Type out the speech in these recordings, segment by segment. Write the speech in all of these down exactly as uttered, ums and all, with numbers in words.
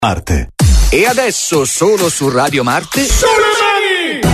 Marte. E adesso solo su Radio Marte. Sulle mani!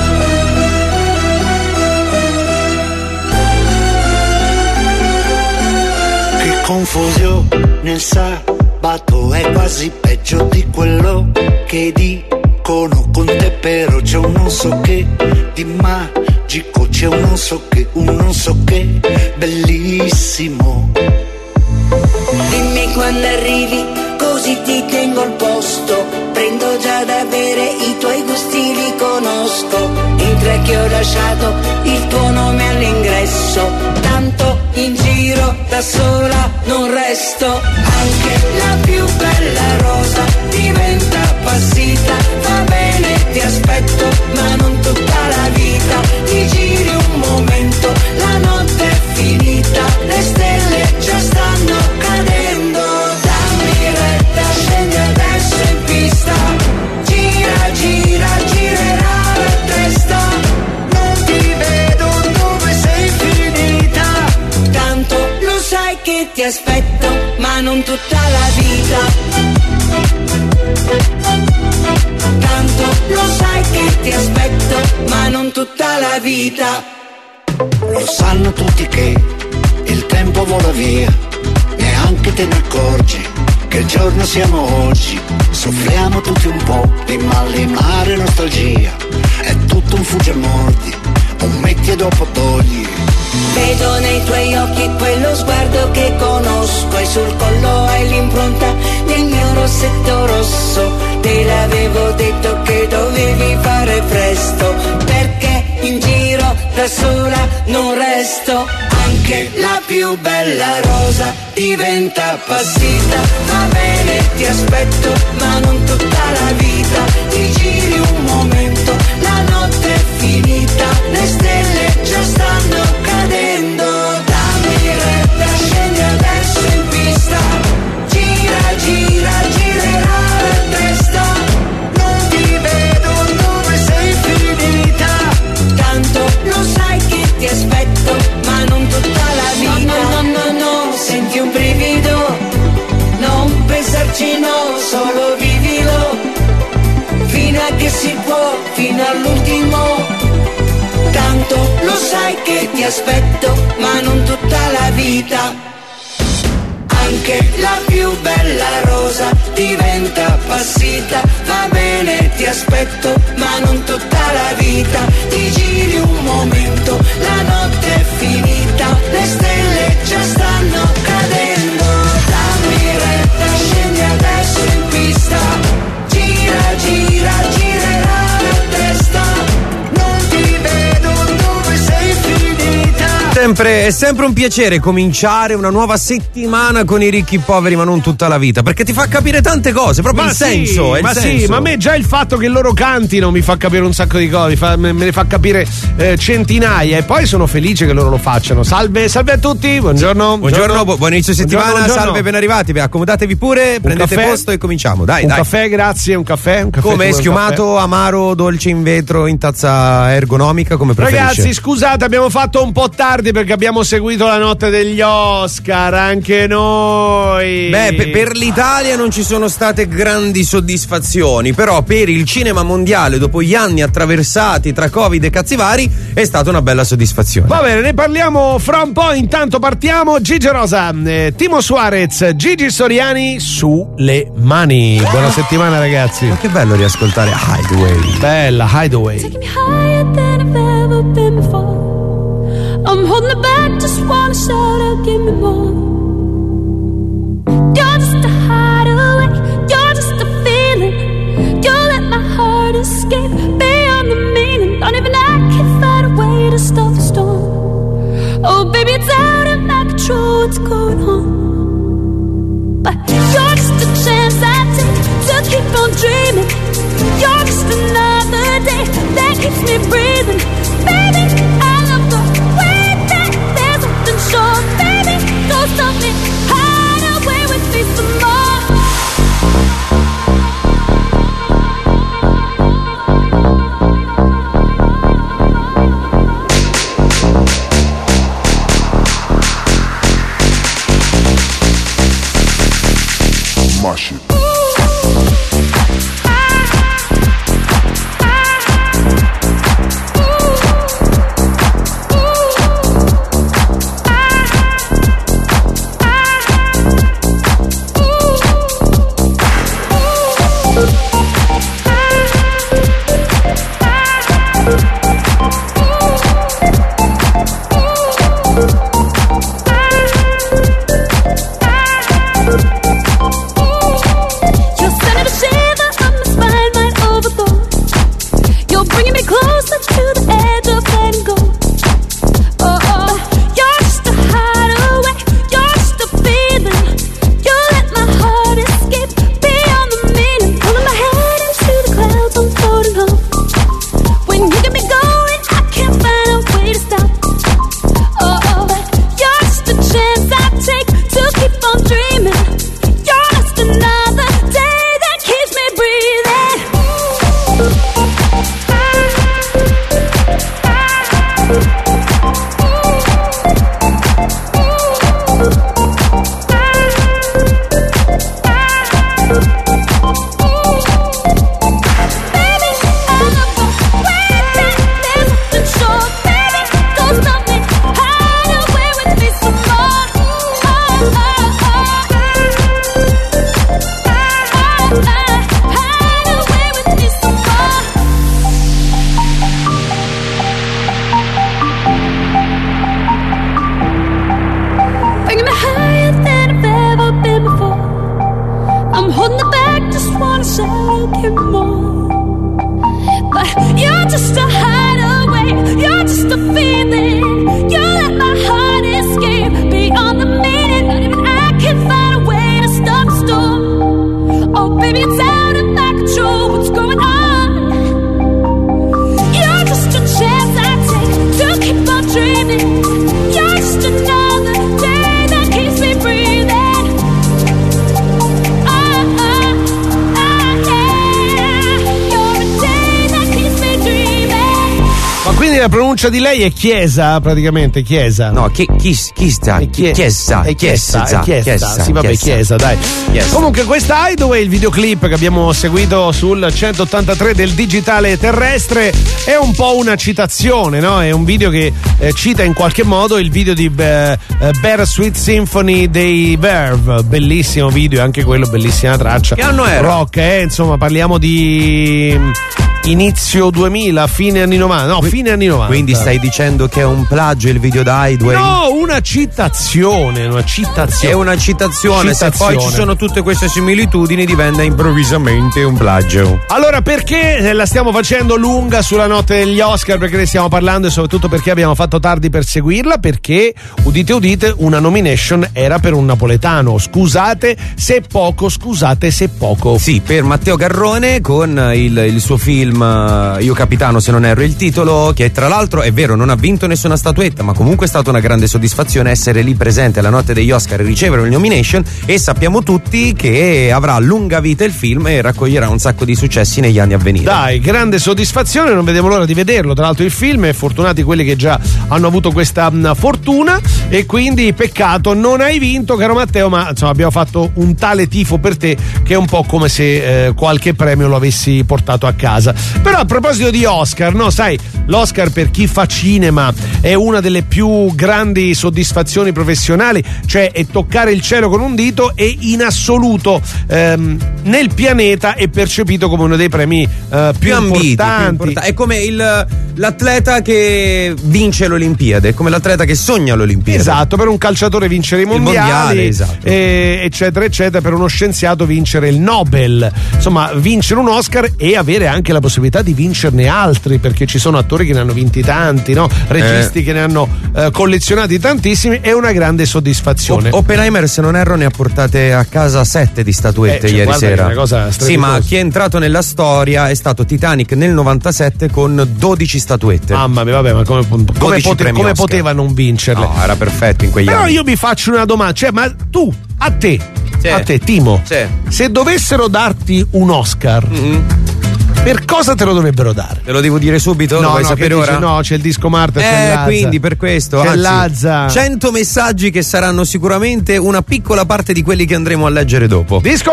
Che confusione il sabato è quasi peggio di quello che dicono con te, però c'è un non so che di magico, c'è un non so che, un non so che bellissimo. Dimmi quando arrivi, così ti tengo al posto. Prendo già da bere, i tuoi gusti li conosco. Entra che ho lasciato il tuo nome all'ingresso. Tanto in giro da sola non resto. Anche la più bella rosa diventa appassita. Va bene, ti aspetto, ma non tutta la vita. Ti giri un momento, la notte è finita. Le stelle già stanno cadendo. Dammi retta, scendi adesso in pista. Gira, gira, girerà la testa. Non ti vedo dove sei finita. Tanto lo sai che ti aspetto, ma non tutta la vita. Tanto lo sai che ti aspetto, ma non tutta la vita. Lo sanno tutti che il tempo vola via, neanche te ne accorgi che il giorno siamo oggi. Soffriamo tutti un po' di malinare e nostalgia. È tutto un fugge morti, un metti e dopo togli. Vedo nei tuoi occhi quello sguardo che conosco. E sul collo hai l'impronta del mio rossetto rosso. Te l'avevo detto che dovevi fare presto, perché in giro da sola non resto. Anche la più bella rosa diventa appassita. Va bene, ti aspetto, ma non tutta la vita. Ti giri un momento, la notte è finita. Le stelle già stanno cadendo. Dammi retta, scendi adesso in pista. Gira, gira, girerà la testa. Non ti vedo dove sei finita. Tanto lo sai che ti aspetto, ma non tutta la vita. No, no, no, no, no, senti un brivido. Non pensarci, no, solo vivilo. Fino a che si può, fino all'ultimo. Tanto lo sai che ti aspetto, ma non tutta la vita. Anche la più bella rosa diventa appassita. Va bene, ti aspetto, ma non tutta la vita. Ti giri un momento, la notte è finita. Le stelle già stanno cadendo. Dammi retta, scendi adesso in pista. Gira, gira, girerà la testa. Non ti vedo dove sei finita. Sempre, è sempre un piacere cominciare una nuova settimana con i ricchi poveri, ma non tutta la vita, perché ti fa capire tante cose, proprio ma il sì, senso. È ma il sì, senso. ma a me già il fatto che loro cantino mi fa capire un sacco di cose, mi fa, me, me ne fa capire eh, centinaia, e poi sono felice che loro lo facciano. Salve, salve a tutti, buongiorno. Buongiorno, bu- buon inizio settimana, buongiorno, buongiorno. Salve, ben arrivati. Beh, accomodatevi pure, Un prendete caffè? posto e cominciamo. Dai, un dai. caffè, grazie, un caffè. Un caffè Come un schiumato, caffè. amaro, dolce in vetro, in tazza ergonomica, come preferisce. Ragazzi, scusate, abbiamo fatto un po' tardi perché abbiamo seguito la notte degli Oscar, anche noi. Beh, pe- per l'Italia non ci sono state grandi soddisfazioni, però per il cinema mondiale, dopo gli anni attraversati tra Covid e cazzi vari, è stata una bella soddisfazione. Va bene, ne parliamo fra un po'. Intanto partiamo. Gigi Rosa, eh, Timo Suarez, Gigi Soriani, Sulle mani. Buona settimana, ragazzi. Ma che bello riascoltare Hideaway. Bella, Hideaway. Taking me higher than I've ever been before. I'm holding it back, just wanna shout out, give me more. You're just a hideaway, you're just a feeling. You let my heart escape beyond the meaning. Don't even I can find a way to stop the storm. Oh baby, it's out of my control, what's going on? But you're just a chance I take to keep on dreaming. You're just another day that keeps me breathing. Baby, I love the way that there's something sure. Baby, don't stop me, hide away with me some more. My shit. La pronuncia di lei è chiesa, praticamente chiesa. No, chi, chi, chi sta? Chie- chiesa, è chiesa, chiesa, è chiesa, chiesa, sì vabbè, chiesa. chiesa, dai. Chiesa. Comunque questa Hideaway, il videoclip che abbiamo seguito sul centottantatré del digitale terrestre, è un po' una citazione, no? È un video che eh, cita in qualche modo il video di eh, Bear Sweet Symphony dei Verve, bellissimo video, anche quello, bellissima traccia. Che anno era? Rock, eh, insomma, parliamo di inizio duemila, fine anni novanta, no, fine anni novanta. Quindi stai dicendo che è un plagio il video di Hideaway? No, una citazione, una citazione. È una citazione, Citazione. se poi ci sono tutte queste similitudini diventa improvvisamente un plagio. Allora, perché la stiamo facendo lunga sulla notte degli Oscar? Perché ne stiamo parlando e soprattutto perché abbiamo fatto tardi per seguirla? Perché, udite udite, una nomination era per un napoletano. Scusate se poco, scusate se poco. Sì, per Matteo Garrone con il, il suo film Io Capitano, se non erro il titolo, che tra l'altro è vero non ha vinto nessuna statuetta, ma comunque è stata una grande soddisfazione essere lì presente alla notte degli Oscar e ricevere una nomination, e sappiamo tutti che avrà lunga vita il film e raccoglierà un sacco di successi negli anni a venire. Dai, grande soddisfazione, non vediamo l'ora di vederlo. Tra l'altro il film, e fortunati quelli che già hanno avuto questa mh, fortuna, e quindi peccato non hai vinto, caro Matteo, ma insomma abbiamo fatto un tale tifo per te che è un po' come se eh, qualche premio lo avessi portato a casa. Però a proposito di Oscar, no, sai, l'Oscar per chi fa cinema è una delle più grandi soddisfazioni professionali, cioè è toccare il cielo con un dito, e in assoluto ehm, nel pianeta è percepito come uno dei premi eh, più, più ambiti, importanti. più importanti. È come il, l'atleta che vince l'Olimpiade, è come l'atleta che sogna l'Olimpiade. Esatto, per un calciatore vincere i mondiali, mondiale, esatto. eh, eccetera eccetera, per uno scienziato vincere il Nobel, insomma vincere un Oscar e avere anche la possibilità di vincerne altri, perché ci sono attori che ne hanno vinti tanti, no? Registi eh. che ne hanno eh, collezionati tantissimi, è una grande soddisfazione. O- Oppenheimer, se non erro, ne ha portate a casa sette di statuette Eh, cioè, ieri guarda che è sera. una cosa sì, ma chi è entrato nella storia è stato Titanic nel novantasette con dodici statuette. Mamma mia, vabbè, ma come, come, dodici pote- premi come Oscar. poteva non vincerle? No, era perfetto in quegli Però anni. io mi faccio una domanda, cioè, ma tu, a te, Sì. a te, Timo, Sì. se dovessero darti un Oscar, Mm-hmm. per cosa te lo dovrebbero dare? Te lo devo dire subito? Lo vuoi no, sapere che dici, ora? no, c'è il disco Marta, c'è Eh, Lazza. quindi per questo C'è anzi, Lazza. cento messaggi che saranno sicuramente una piccola parte di quelli che andremo a leggere dopo. Disco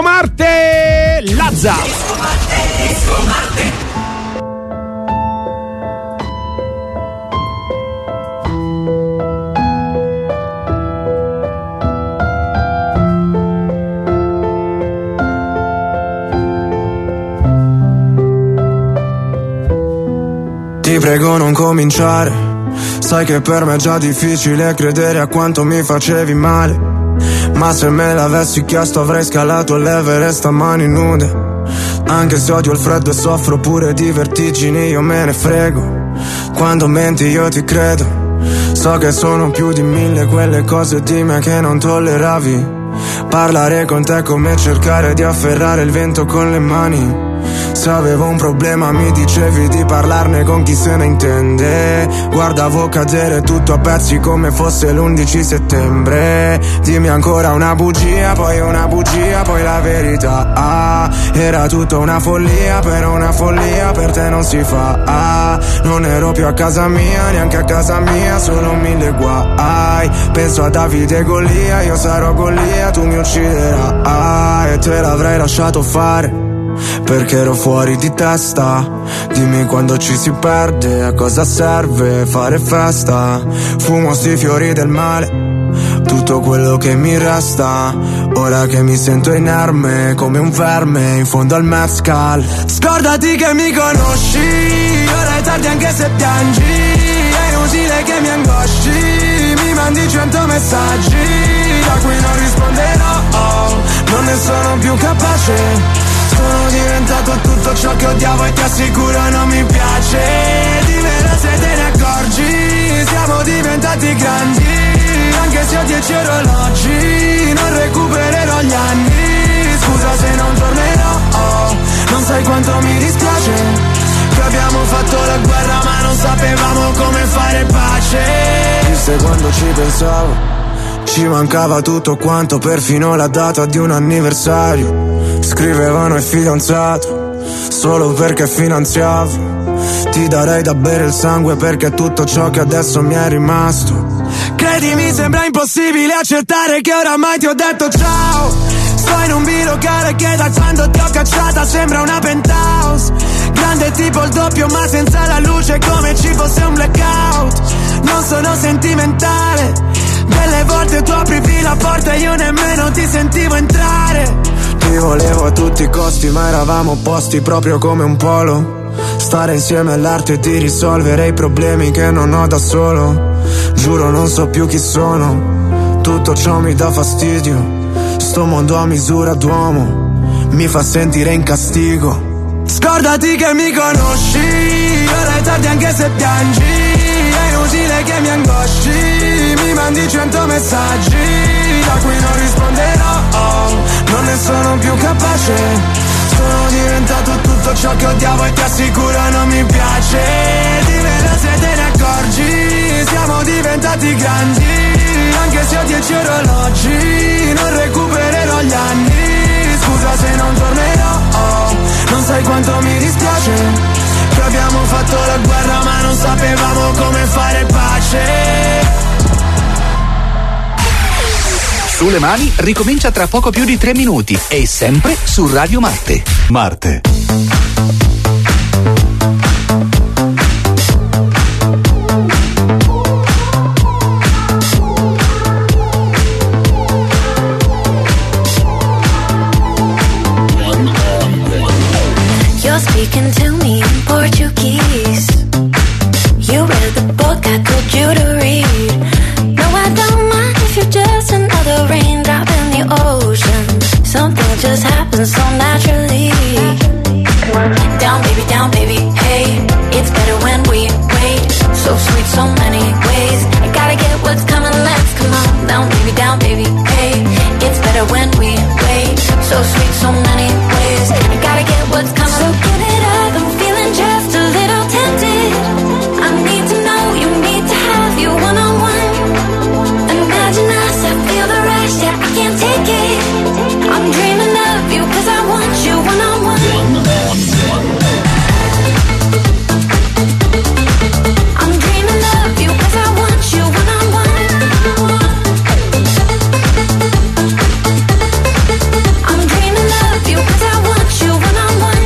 Marte, Lazza. Disco Marte, Disco Marte. Ti prego non cominciare, sai che per me è già difficile credere a quanto mi facevi male. Ma se me l'avessi chiesto avrei scalato l'Everest a mani nude. Anche se odio il freddo e soffro pure di vertigini, io me ne frego. Quando menti io ti credo. So che sono più di mille quelle cose di me che non tolleravi. Parlare con te è come cercare di afferrare il vento con le mani. Se avevo un problema mi dicevi di parlarne con chi se ne intende. Guardavo cadere tutto a pezzi come fosse l'undici settembre. Dimmi ancora una bugia, poi una bugia, poi la verità. Ah, era tutta una follia, però una follia per te non si fa. Ah, non ero più a casa mia, neanche a casa mia, solo mille guai. Penso a Davide e Golia, io sarò Golia, tu mi ucciderai. E te l'avrei lasciato fare perché ero fuori di testa. Dimmi quando ci si perde, a cosa serve fare festa. Fumo sti fiori del male, tutto quello che mi resta, ora che mi sento inerme come un verme in fondo al mezcal. Scordati che mi conosci, ora è tardi anche se piangi, è inutile che mi angosci, mi mandi cento messaggi a cui non risponderò, oh, non ne sono più capace. Sono diventato tutto ciò che odiavo e ti assicuro non mi piace. Dimmelo se te ne accorgi, siamo diventati grandi, anche se ho dieci orologi, non recupererò gli anni. Scusa se non tornerò, oh, non sai quanto mi dispiace che abbiamo fatto la guerra ma non sapevamo come fare pace. Viste quando ci pensavo, ci mancava tutto quanto, perfino la data di un anniversario. Scrivevano il fidanzato solo perché finanziavo. Ti darei da bere il sangue perché è tutto ciò che adesso mi è rimasto. Credimi, sembra impossibile accettare che oramai ti ho detto ciao. Sto in un bilocale che da quando ti ho cacciata sembra una penthouse, grande tipo il doppio ma senza la luce, come ci fosse un blackout. Non sono sentimentale, delle volte tu aprivi la porta e io nemmeno ti sentivo entrare. Ti volevo a tutti i costi ma eravamo opposti proprio come un polo. Stare insieme all'arte di risolvere i problemi che non ho da solo. Giuro non so più chi sono, tutto ciò mi dà fastidio. Sto mondo a misura d'uomo mi fa sentire in castigo. Scordati che mi conosci, ora è tardi anche se piangi, è inutile che mi angosci, mi mandi cento messaggi a cui non risponderò, oh, non ne sono più capace. Sono diventato tutto ciò che odiavo e ti assicuro non mi piace. Dimmelo se te ne accorgi, siamo diventati grandi, anche se ho dieci orologi, non recupererò gli anni. Scusa se non tornerò, oh, non sai quanto mi dispiace che abbiamo fatto la guerra ma non sapevamo come fare pace. Sulle mani ricomincia tra poco più di tre minuti e sempre su Radio Marte. Marte. You're speaking to me in Portuguese. You read the book I told you to read. No, I don't mind if you're just another raindrop in the ocean. Something just happens so naturally. Down, baby, down, baby, hey. It's better when we wait. So sweet, so many ways. I gotta get what's coming, let's come on. Down, baby, down, baby, hey. It's better when we wait. So sweet, so many ways. I gotta get what's coming. So give it up, I'm feeling just a little tempted. I need to know, you need to have you one-on-one. Imagine us, I feel the rush, yeah, I can't take it. I'm dreaming of you, cause I want you one-on-one. I'm dreaming of you, cause I want you one-on-one. I'm dreaming of you, cause I want you one-on-one.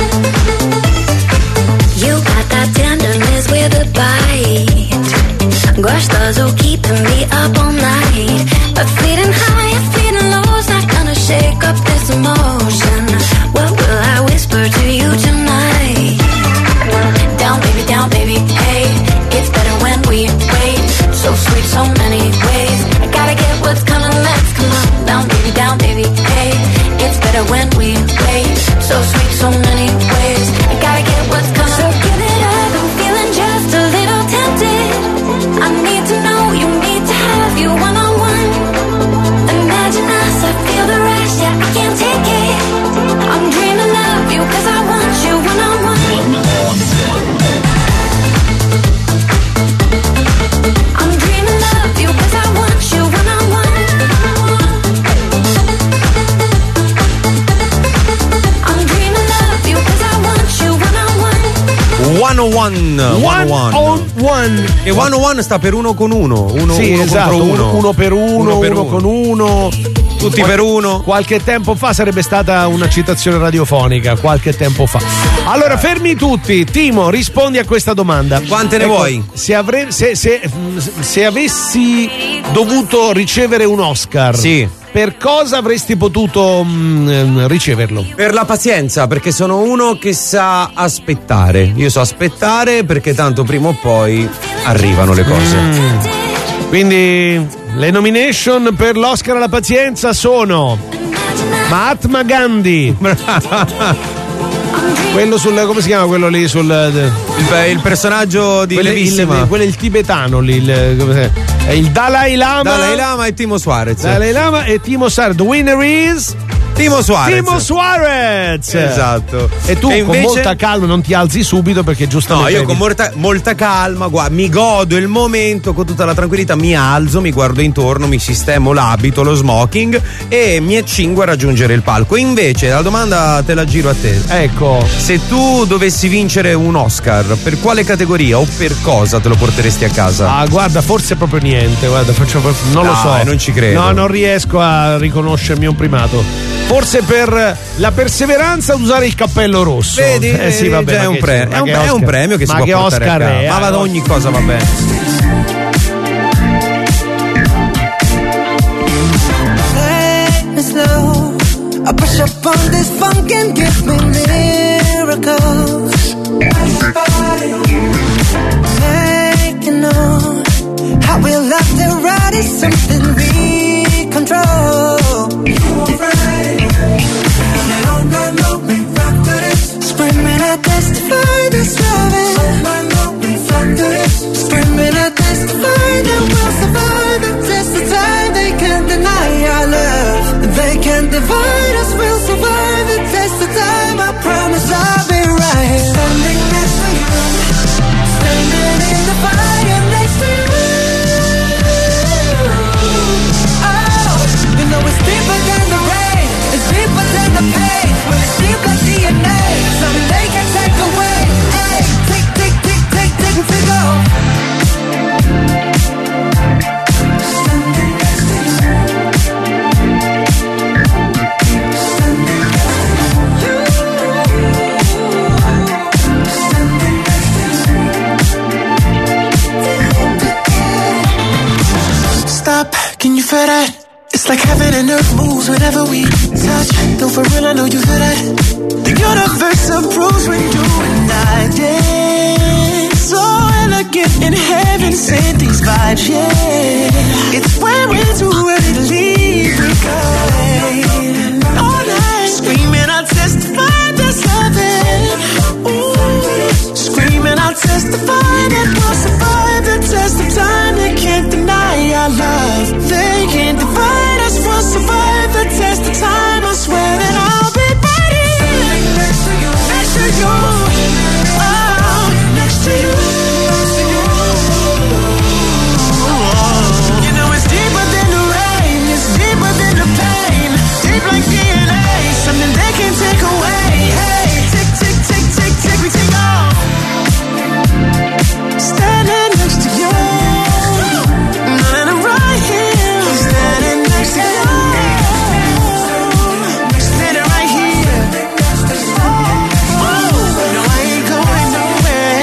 You got that tenderness with a bite. Gostoso keeping me up all night. But feeling high, feeling low's not gonna shake up this emotion. What will I whisper to you tonight? Down, baby, down, baby, hey. It's better when we wait. So sweet, so many ways. I gotta get what's coming, let's come on. Down, baby, down, baby, hey. It's better when we wait. So sweet, so many ways. I gotta get what's coming. So give it up, I'm feeling just a little tempted. I need to know, you need to have you one-on-one. Imagine us, I feel the rush, yeah, I can't take it. I'm dreaming of you, cause I want you one-on-one. I'm dreaming of you, cause I want you one-on-one. I'm dreaming of you, cause I want you one-on-one. centouno One on one. E centouno sta per uno con uno. Uno, Sì, uno esatto, contro uno. uno, uno per uno, Uno per uno uno. con uno. Tutti per uno. Qualche tempo fa sarebbe stata una citazione radiofonica, qualche tempo fa. Allora, fermi tutti. Timo, rispondi a questa domanda. Quante ne ecco, vuoi? Se, avre- se, se, se avessi dovuto ricevere un Oscar, sì, per cosa avresti potuto mh, riceverlo? Per la pazienza, perché sono uno che sa aspettare. Io so aspettare perché tanto prima o poi arrivano le cose. Mm. Quindi le nomination per l'Oscar alla pazienza sono Mahatma Gandhi. Quello sul, come si chiama quello lì sul il, il personaggio di quello, Levissima, il, quello è il tibetano lì, il, come si, è il Dalai Lama. Dalai Lama e Timo Suarez. Dalai Lama e Timo Suarez. The winner is Timo Suarez. Timo Suarez. Esatto. E tu e invece... con molta calma non ti alzi subito perché giustamente. No, io con molta, molta calma, guarda, mi godo il momento con tutta la tranquillità, mi alzo, mi guardo intorno, mi sistemo l'abito, lo smoking e mi accingo a raggiungere il palco. Invece la domanda te la giro a te. Ecco. Se tu dovessi vincere un Oscar, per quale categoria o per cosa te lo porteresti a casa? Ah, guarda, forse proprio niente, guarda, faccio, non lo no, so. Non ci credo. No, non riesco a riconoscermi un primato. Forse per la perseveranza ad usare il cappello rosso. Vedi? Eh sì, vabbè, è, un pre- è, un, è un premio che si ma può che portare Oscar a casa. è, Ma vado, ogni cosa va bene. I push up on this funk and give me miracles. Make you know how we love to ride is something we control. Screaming, I testify this loving. Screaming, I testify that we'll survive the test of time. They can't deny our love. They can't divide us. We'll survive the test of time. I promise I'll be right. Standing next to you, standing in the fire next to you. Oh, you know it's deeper than the rain. It's deeper than the pain. Well, it's deep like D N A. Something they can take away. Hey, tick, tick, tick, tick, tick, and tick off. Standing next to you. Standing next to you. Stop, can you feel that? It's like heaven and earth moves whenever we touch. Though for real, I know you feel that. The universe approves when you and I dance. So elegant in heaven, send these vibes, yeah. It's when we're too ready to leave, we go all night. Screaming, I'll testify that's loving. Ooh, screaming, I'll testify that we'll survive the test of time. They can't deny our love. They can't divide us. We'll survive the test of time. I swear that I'll be right here next to you, next to you, oh, next to you. You know it's deeper than the rain, it's deeper than the pain, deep like D N A, something they can't take away. Hey, tick, tick, tick, tick, tick, we take off. Standing next to you, and I'm right here, standing next to you, standing right here. Oh, no, I ain't going nowhere.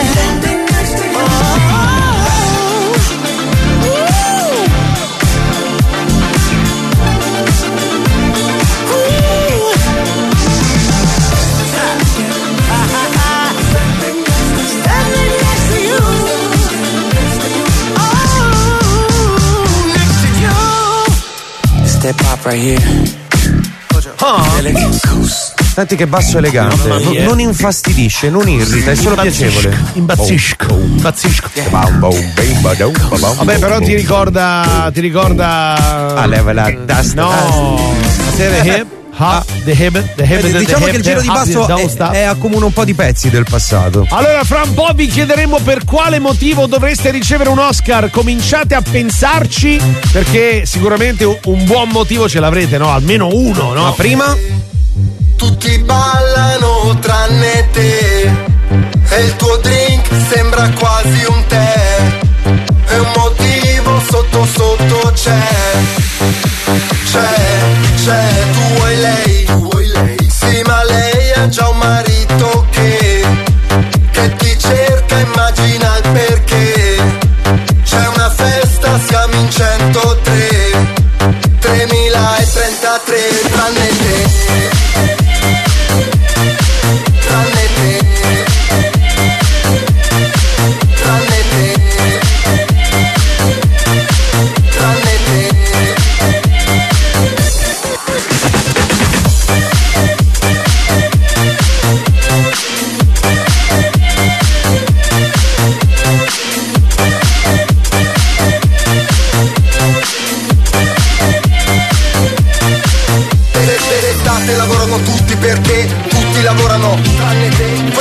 Standing next to you. Oh, next to you. It's that pop right here. Senti che basso elegante, Mamma non, mia. non infastidisce, non irrita, è solo piacevole. Impazzisco, impazzisco. Vabbè, però ti ricorda, ti ricorda. Ah, leva la tasta. No, the hip, ha, the hip, the hip, Vedi, the diciamo hip, che il giro the di hop, basso don't è, stop. è accomuna un po' di pezzi del passato. Allora, fra un po' vi chiederemo per quale motivo dovreste ricevere un Oscar. Cominciate a pensarci, perché sicuramente un buon motivo ce l'avrete, no? Almeno uno, no? Ma prima? Tutti ballano tranne te, e il tuo drink sembra quasi un tè, e un motivo sotto sotto c'è, c'è.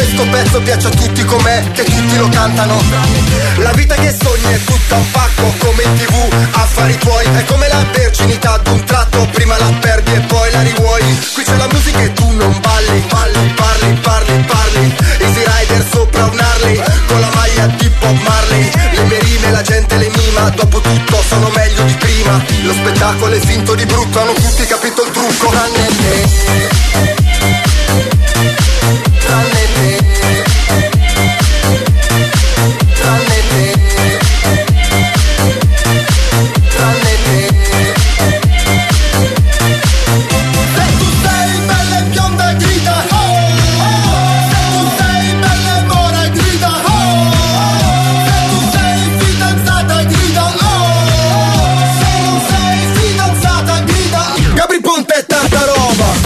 questo pezzo piace a tutti com'è, che tutti lo cantano. La vita che sogni è tutta un pacco, come in tv, affari tuoi. È come la verginità d'un tratto, prima la perdi e poi la rivuoi. Qui c'è la musica e tu non balli, balli, parli, parli, parli. Easy Rider sopra un Harley, con la maglia di Bob Marley. Le mie rime la gente le mima, dopo tutto sono meglio di prima. Lo spettacolo è finto di brutto, hanno tutti capito il trucco, tranne te. Tranne te. Tranne te. Tranne te. Se tu sei bella e bionda grida oh, oh. Se tu sei bella e mora grida oh, oh. Se tu sei fidanzata grida oh, oh. Se non sei fidanzata grida Gabri Ponte e tanta roba.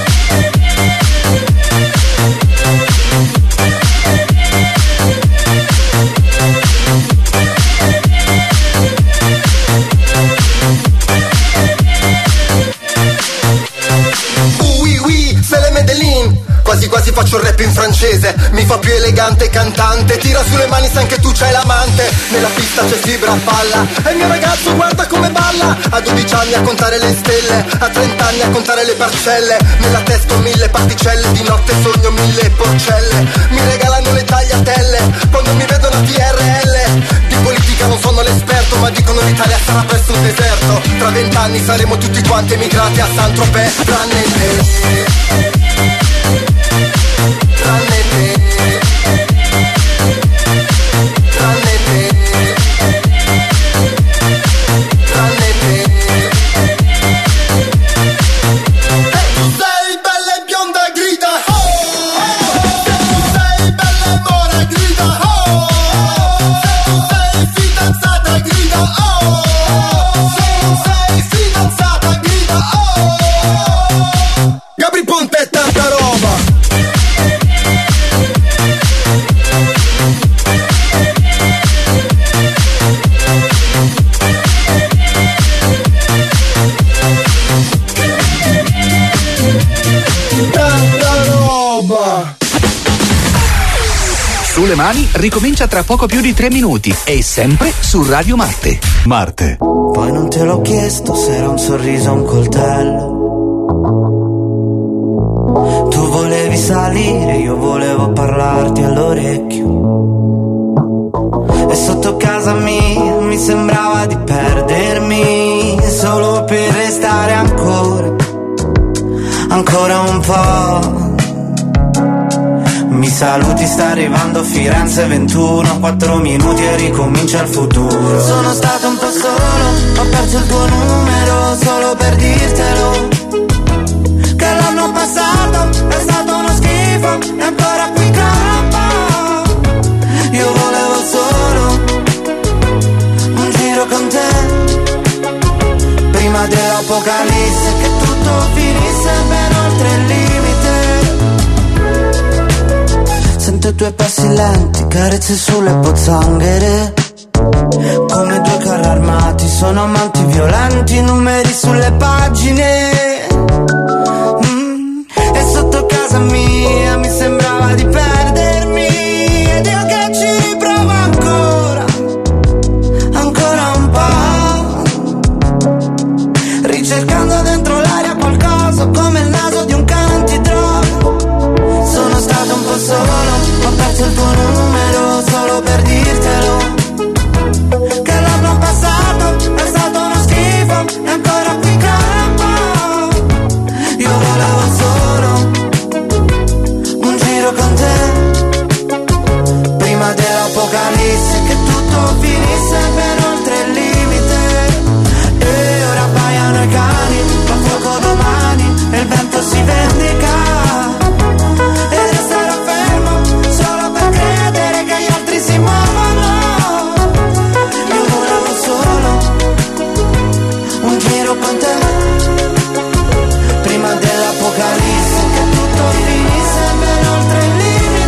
Quasi quasi faccio il rap in francese, mi fa più elegante cantante. Tira sulle mani se anche tu c'hai l'amante. Nella pista c'è fibra a palla e il mio ragazzo guarda come balla. A dodici anni a contare le stelle, a trenta anni a contare le parcelle. Nella testa ho mille particelle, di notte sogno mille porcelle. Mi regalano le tagliatelle quando mi vedono a T R L. Di politica non sono l'esperto, ma dicono l'Italia sarà presto un deserto. Tra vent'anni saremo tutti quanti emigrati a Saint-Tropez, tranne te. Tranne te. Tranne te. Tranne te. Se tu sei bella e bionda grida oh, oh. Se tu sei bella e mora grida oh, oh. Se tu sei fidanzata grida oh, oh. Se non sei fidanzata grida oh, oh. Gabri Ponte e tanta roba. Sulle mani ricomincia tra poco più di tre minuti e sempre su Radio Marte. Marte. Poi non te l'ho chiesto se era un sorriso o un coltello. Tu volevi salire, io volevo parlarti all'orecchio. E sotto casa mia mi sembrava di perdermi, solo per restare ancora, ancora un po'. Mi saluti, sta arrivando Firenze ventuno, quattro minuti e ricomincia il futuro. Sono stato un po' solo, ho perso il tuo numero solo per dirtelo, che l'anno passato è stato uno schifo e ancora qui campo. Io volevo solo un giro con te, prima dell'apocalisse, che tutto finisse ben oltre il limite. Sento i tuoi passi lenti, carezze sulle pozzanghere, come due carri armati, sono amanti violenti, numeri sulle pagine. Mm. E sotto casa mia mi sembrava di perdermi, ed io che ci riprovo ancora, ancora un po', ricercando dentro l'aria qualcosa come il naso di un cane antidroga. Sono stato un po' solo, ho perso il tuo numero solo per dirtelo, che l'anno passato è stato uno schifo e ancora qui campo. Io volevo solo un giro con te, prima dell'apocalisse, che tutto finisse ben oltre il limite. E ora baiano i cani, fa fuoco domani e il vento si vendica. Si muovono. Io volevo solo un giro con te, prima dell'apocalisse, che tutto finisse ben oltre il limite.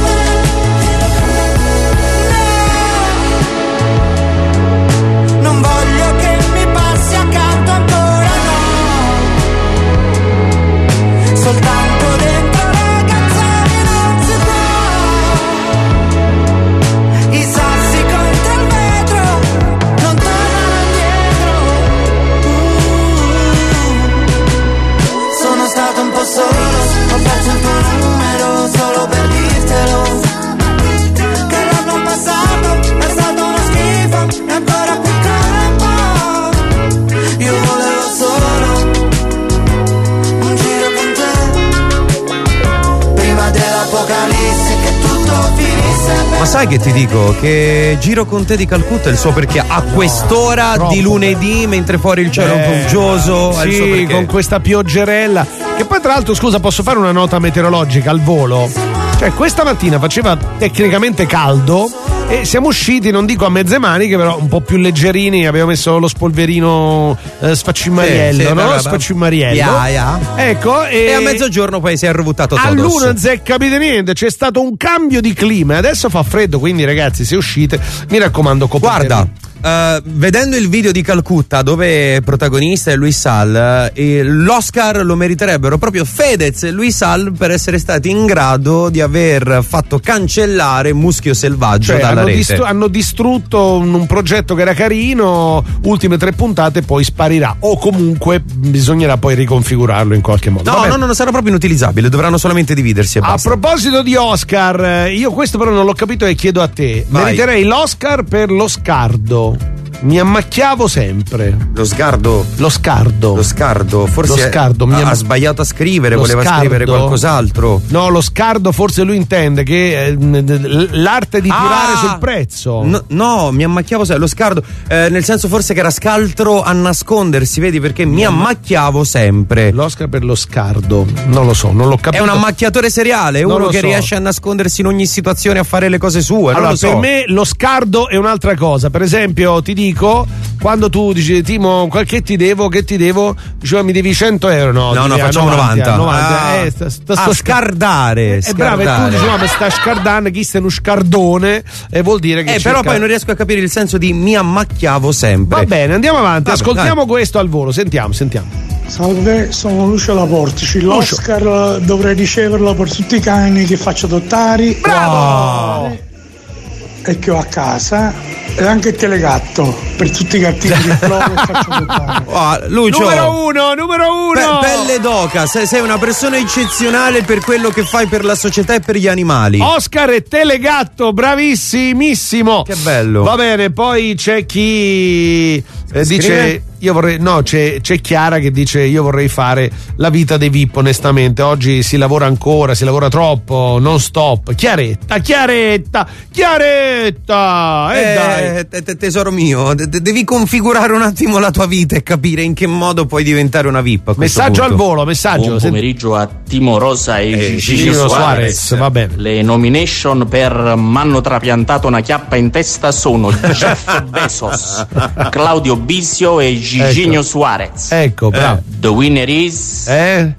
Ma sai che ti dico? Che Giro con te di Calcutta è il suo perché a quest'ora troppo di lunedì, mentre fuori il cielo è un po' uggioso, è il suo Sì, perché. con questa pioggerella. Che poi tra l'altro, scusa, posso fare una nota meteorologica al volo? Cioè, questa mattina faceva tecnicamente caldo e siamo usciti, non dico a mezze maniche, però un po' più leggerini, abbiamo messo lo spolverino eh, sfaccimariello, Sì, sì, no? vabbè, Sfaccimariello. Ya, ya. Ecco, e, E a mezzogiorno poi si è arrovutato tutto. all'uno non si è capito niente, c'è stato un cambio di clima e adesso fa freddo, quindi ragazzi, se uscite, mi raccomando, copritevi. Guarda, uh, vedendo il video di Calcutta dove protagonista è Luis Sal, eh, l'Oscar lo meriterebbero proprio Fedez e Luis Sal per essere stati in grado di aver fatto cancellare Muschio Selvaggio Cioè, dalla hanno, rete. distru- hanno distrutto un, un progetto che era carino, ultime tre puntate, poi sparirà. O comunque bisognerà poi riconfigurarlo in qualche modo. No, Vabbè. no, no, non sarà proprio inutilizzabile, dovranno solamente dividersi e A basta. proposito di Oscar, eh, io questo però non l'ho capito e chiedo a te. Vai. Meriterei l'Oscar per lo scardo. Mi ammacchiavo sempre. Lo sgardo. Lo scardo. Lo scardo, forse Lo scardo, mi ha, am- ha sbagliato a scrivere, Lo voleva scardo? scrivere qualcos'altro. No, lo scardo forse lui intende che eh, l'arte di tirare Ah! sul prezzo. No, no, mi ammacchiavo sempre. Lo scardo, eh, nel senso forse che era scaltro a nascondersi, vedi, perché mi ammacchiavo sempre. L'Oscar per lo scardo, non lo so, non l'ho È capito. un ammacchiatore seriale, è Non uno lo che so. riesce a nascondersi in ogni situazione, a fare le cose sue. non Allora, lo so. per me lo scardo è un'altra cosa. Per esempio, ti dico, quando tu dici Timo, qual- che ti devo, che ti devo, diceva mi devi cento euro. No, No, ti no, devi a facciamo novanta. novanta. Ah, eh, sta, sta, ah, sta- scardare. È bravo, e tu scardare. dici no, ma sta scardando, chi sta in uno scardone, e vuol dire che Eh, cerca- però poi non riesco a capire il senso di mi ammacchiavo sempre. Va bene, andiamo avanti, Vabbè, ascoltiamo questo al volo, sentiamo, sentiamo. Salve, sono Lucio Laportici. L'Oscar dovrei riceverlo per tutti i cani che faccio adottare. Bravo! E che ho a casa. E anche il telegatto per tutti i gattini che provo e faccio adottare. Oh, Lucio, Numero uno, numero uno! Pe- pelle d'oca, sei, sei una persona eccezionale per quello che fai per la società e per gli animali. Oscar e telegatto, bravissimissimo. Che bello. Va bene, poi c'è chi eh, dice Scrive? io vorrei no, c'è, c'è Chiara che dice io vorrei fare la vita dei V I P onestamente. Oggi si lavora ancora, si lavora troppo, non stop. Chiaretta, Chiaretta, Chiaretta. E Eh, dai. te- te- tesoro mio, de- de- devi configurare un attimo la tua vita e capire in che modo puoi diventare una V I P. a questo Messaggio punto. al volo, messaggio. Buon Senti- pomeriggio a Timo Rosa e Eh, Gigino Gigino Suarez. Suarez, va bene. Le nomination per M'hanno trapiantato una chiappa in testa sono Jeff Bezos, Claudio Bisio e Gigino Ecco. Suarez. Ecco, bravo. The winner is Eh?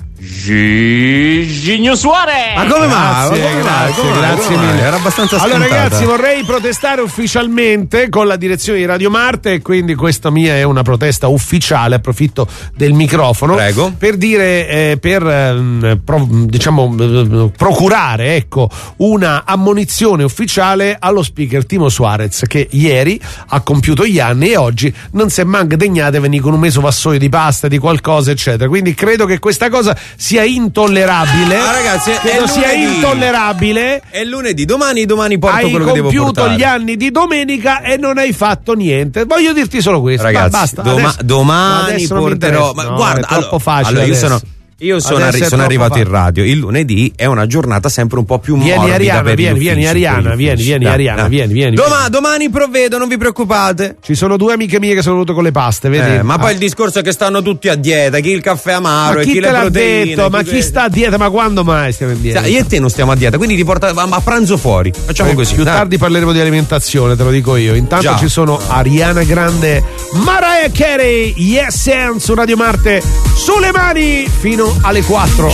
Gigino Suarez. Ma come mai? Grazie, Ma come mai? grazie, Come mai? grazie Come mai? mille. Era abbastanza Allora scontata. ragazzi, vorrei protestare ufficialmente con la direzione di Radio Marte e quindi questa mia è una protesta ufficiale, approfitto del microfono. Prego. Per dire, eh, per ehm, pro- diciamo eh, procurare, ecco, una ammonizione ufficiale allo speaker Timo Suarez che ieri ha compiuto gli anni e oggi non si è manco degnato di venire con un meso vassoio di pasta, di qualcosa eccetera. Quindi credo che questa cosa sia intollerabile. Ah, ragazzi, è credo sia lunedì. intollerabile. È lunedì, domani, domani porto Hai quello che devo compiuto portare. gli anni di domenica e non hai fatto niente. Voglio dirti solo questo. Ragazzi, Ba- basta. doma- Adesso- domani adesso non mi porterò. interessa. Ma No, guarda, è troppo allora- facile. allora, io adesso. sono. Io sono, Adesso arri- è sono troppo arrivato in facile. radio. Il lunedì è una giornata sempre un po' più Vieni, morbida Ariana, per gli vieni, uffici, vieni, per Ariana, gli vieni, uffici. vieni, Dai, Ariana, dai. vieni, vieni, Doma- vieni. Domani provvedo, non vi preoccupate. Ci sono due amiche mie che sono venute con le paste, vedi? Eh, ma poi Ah. il discorso è che stanno tutti a dieta, chi il caffè amaro Ma e chi chi te le l'ha proteine. detto? Ma chi sta a dieta? Ma quando mai stiamo in dieta? Io e te non stiamo a dieta, quindi ti porta a, a pranzo fuori. Facciamo Eh, così. Più dai. tardi parleremo di alimentazione, te lo dico io. Intanto Già. ci sono Ariana Grande, Mariah Carey, Yes and su Radio Marte, sulle mani fino alle quattro.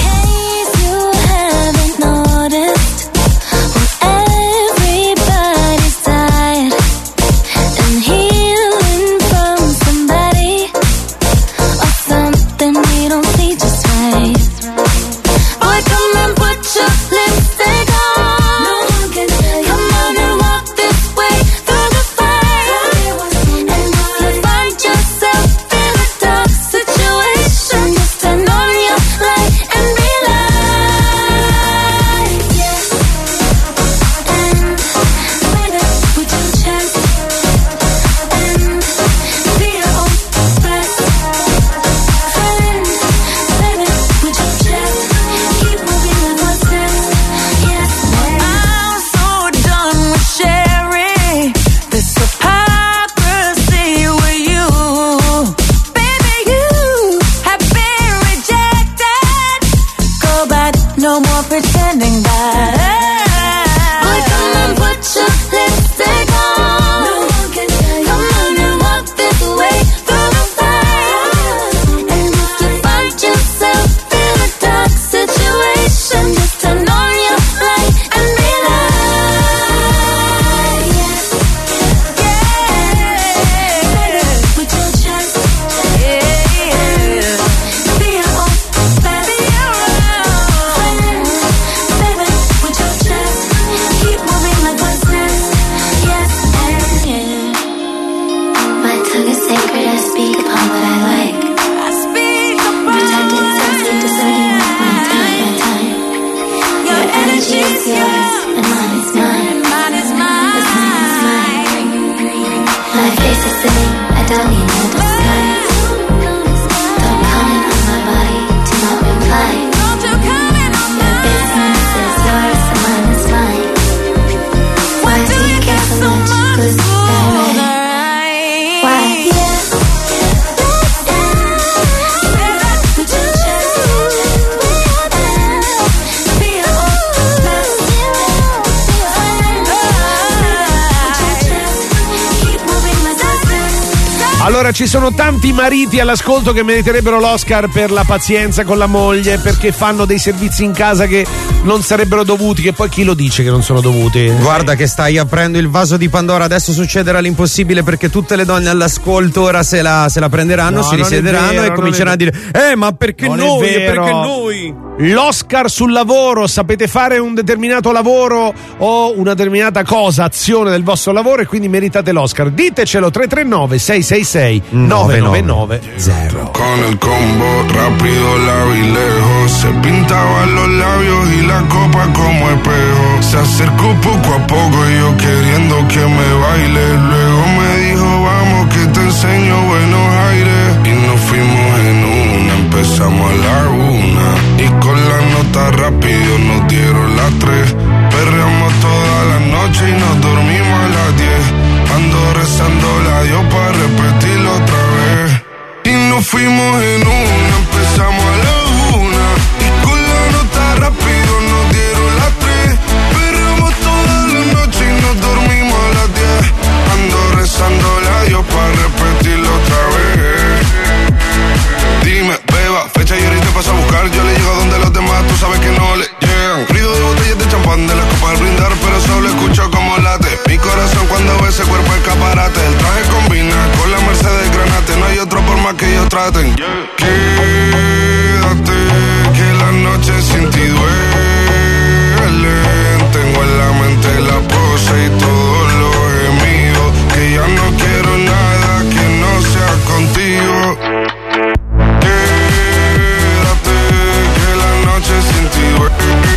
Situation, just turn on your light and relax. Allora, ci sono tanti mariti all'ascolto che meriterebbero l'Oscar per la pazienza con la moglie, perché fanno dei servizi in casa che non sarebbero dovuti, che poi chi lo dice che non sono dovuti? Guarda che stai aprendo il vaso di Pandora, adesso succederà l'impossibile, perché tutte le donne all'ascolto ora se la, se la prenderanno, No, si non è risiederanno vero, e non cominceranno è a dire eh ma perché Non è noi, e vero. perché noi? L'Oscar sul lavoro, sapete fare un determinato lavoro o una determinata cosa, azione del vostro lavoro, e quindi meritate l'Oscar. Ditecelo tre tre nove sei sei sei nove nove nove zero. Con el combo rápido, la vi lejos. Se pintaba los labios y la copa como espejo. Se acercó poco a poco y yo queriendo que me baile. Luego me dijo vamos que te enseño buenos aires. Y nos fuimos en una, empezamos a la una. Y con la nota rápido nos dieron las tres. Perreamos toda la noche y nos dormimos a las diez. Ando rezando la Dios para repetirlo otra vez. Y nos fuimos en una, empezamos a la una. Y con la nota rápido nos dieron las tres. Perreamos toda la noche y nos dormimos a las diez. Ando rezando la Dios para repetirlo otra vez. Dime, beba, fecha y ahorita paso a buscar. Yo le llego donde los demás, tú sabes que no le llegan. Ruido de botellas de champán, de las copas al brindar, pero solo escucho como late mi corazón cuando ve ese cuerpo escaparate. El traje combina con la Mercedes Granate. No hay otro por más que ellos traten. Quédate, que la noche sin ti duele. Tengo en la mente la pose y todos los gemidos. Que ya no quiero nada que no sea contigo. Sin ti duele.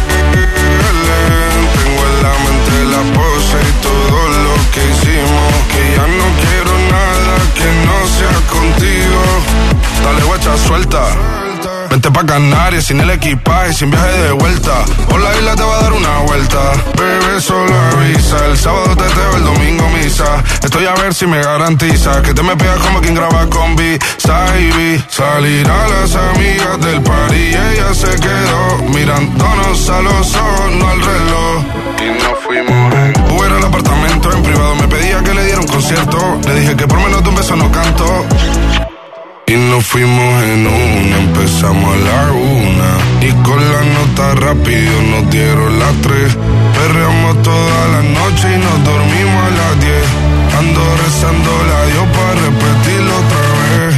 Tengo en la mente la pose y todo lo que hicimos. Que ya no quiero nada que no sea contigo. Dale guacha, suelta. Vente pa' Canarias sin el equipaje, sin viaje de vuelta. Por la isla te va a dar una vuelta. Bebé, solo avisa. El sábado teteo, el domingo misa. Estoy a ver si me garantiza que te me pegas como quien graba con B-Side. Salir a las amigas del party y ella se quedó mirándonos a los ojos, no al reloj. Y nos fuimos en Uber al apartamento en privado. Me pedía que le diera un concierto. Le dije que por menos de un beso no canto. Y nos fuimos en una, empezamos a la una. Y con la nota rápido nos dieron las tres. Perreamos toda la noche y nos dormimos a las diez. Ando rezando la Dios para repetirlo otra vez.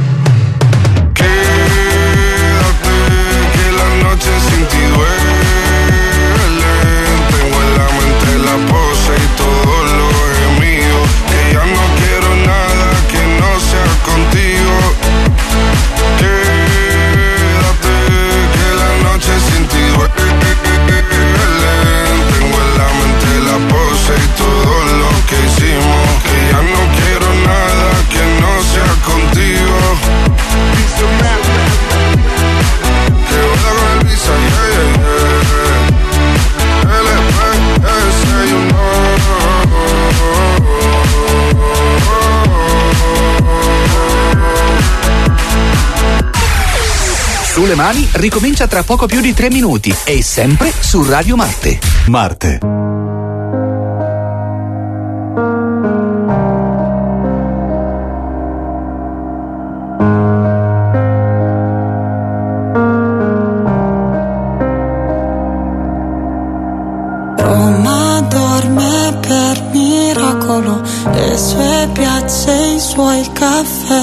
Quédate, que la noche sin ti duele. Tengo en la mente la pose y todos los gemidos. Que ya no quiero nada que no sea contigo. Quédate, que la noche sin ti duele. Tengo en la mente la pose y todo lo que hicimos. Que ya no quiero nada que no sea contigo. Que joda con el visa, yeah, yeah, yeah. L P S, you know. Sulle mani ricomincia tra poco più di tre minuti e sempre su Radio Marte. Marte. Roma dorme per miracolo, le sue piazze, i suoi caffè,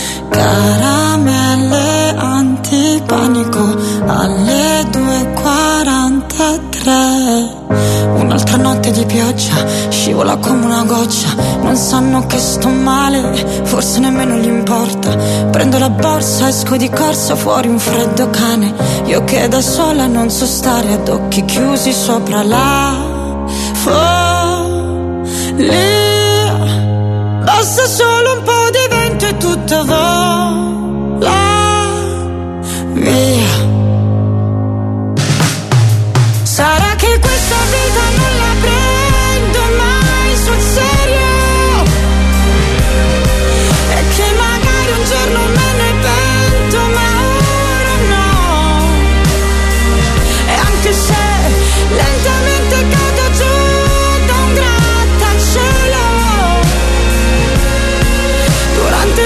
caramelle antipanico alle due e quarantatré. Un'altra notte di pioggia, scivola come una goccia. Non sanno che sto male, forse nemmeno gli importa. Prendo la borsa, esco di corsa, fuori un freddo cane. Io che da sola non so stare, ad occhi chiusi sopra la follia. Basta solo un po' di vento e tutto vola via. Sarà che questa vita non la prendo mai sul serio, e che magari un giorno me ne pento, ma ora no. E anche se lentamente cado giù da un grattacielo, durante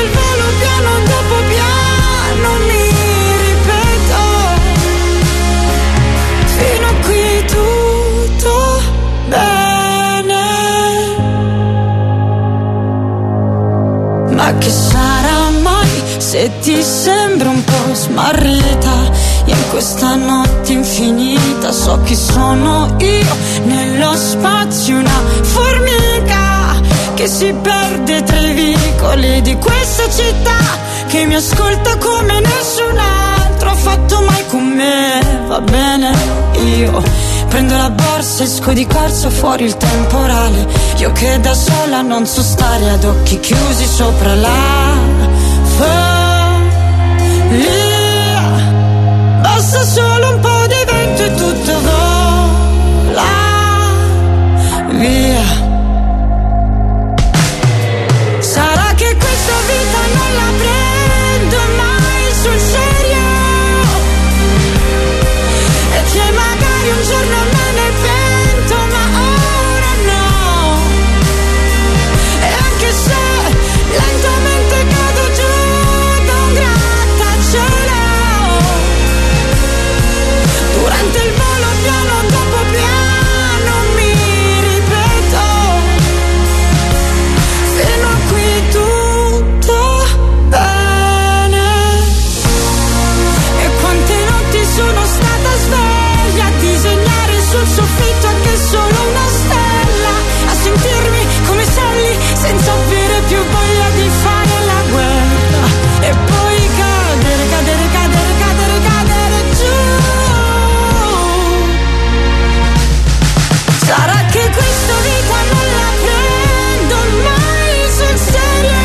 Ma che sarà mai se ti sembra un po' smarrita in questa notte infinita? So chi sono io nello spazio, una formica che si perde tra i vicoli di questa città, che mi ascolta come nessun altro ha fatto mai con me. Va bene, io prendo la borsa, esco di corsa fuori il temporale, io che da sola non so stare ad occhi chiusi sopra la follia. Basta solo un po' di vento e tutto vola via. Sarà che questa vita non la prendo mai sul serio, e che magari un giorno me ne pento, ma ora no. E anche se lentamente cado giù da un grattacielo, durante il volo piano dopo piano mi ripeto, fino a qui tutto bene. E quante notti sono stata sveglia a disegnare sul soffitto anche solo una stella, a sentirmi come Sally senza avere più voglia di fare la guerra, e poi cadere, cadere, cadere, cadere, cadere giù. Sarà che questa vita non la prendo mai sul serio.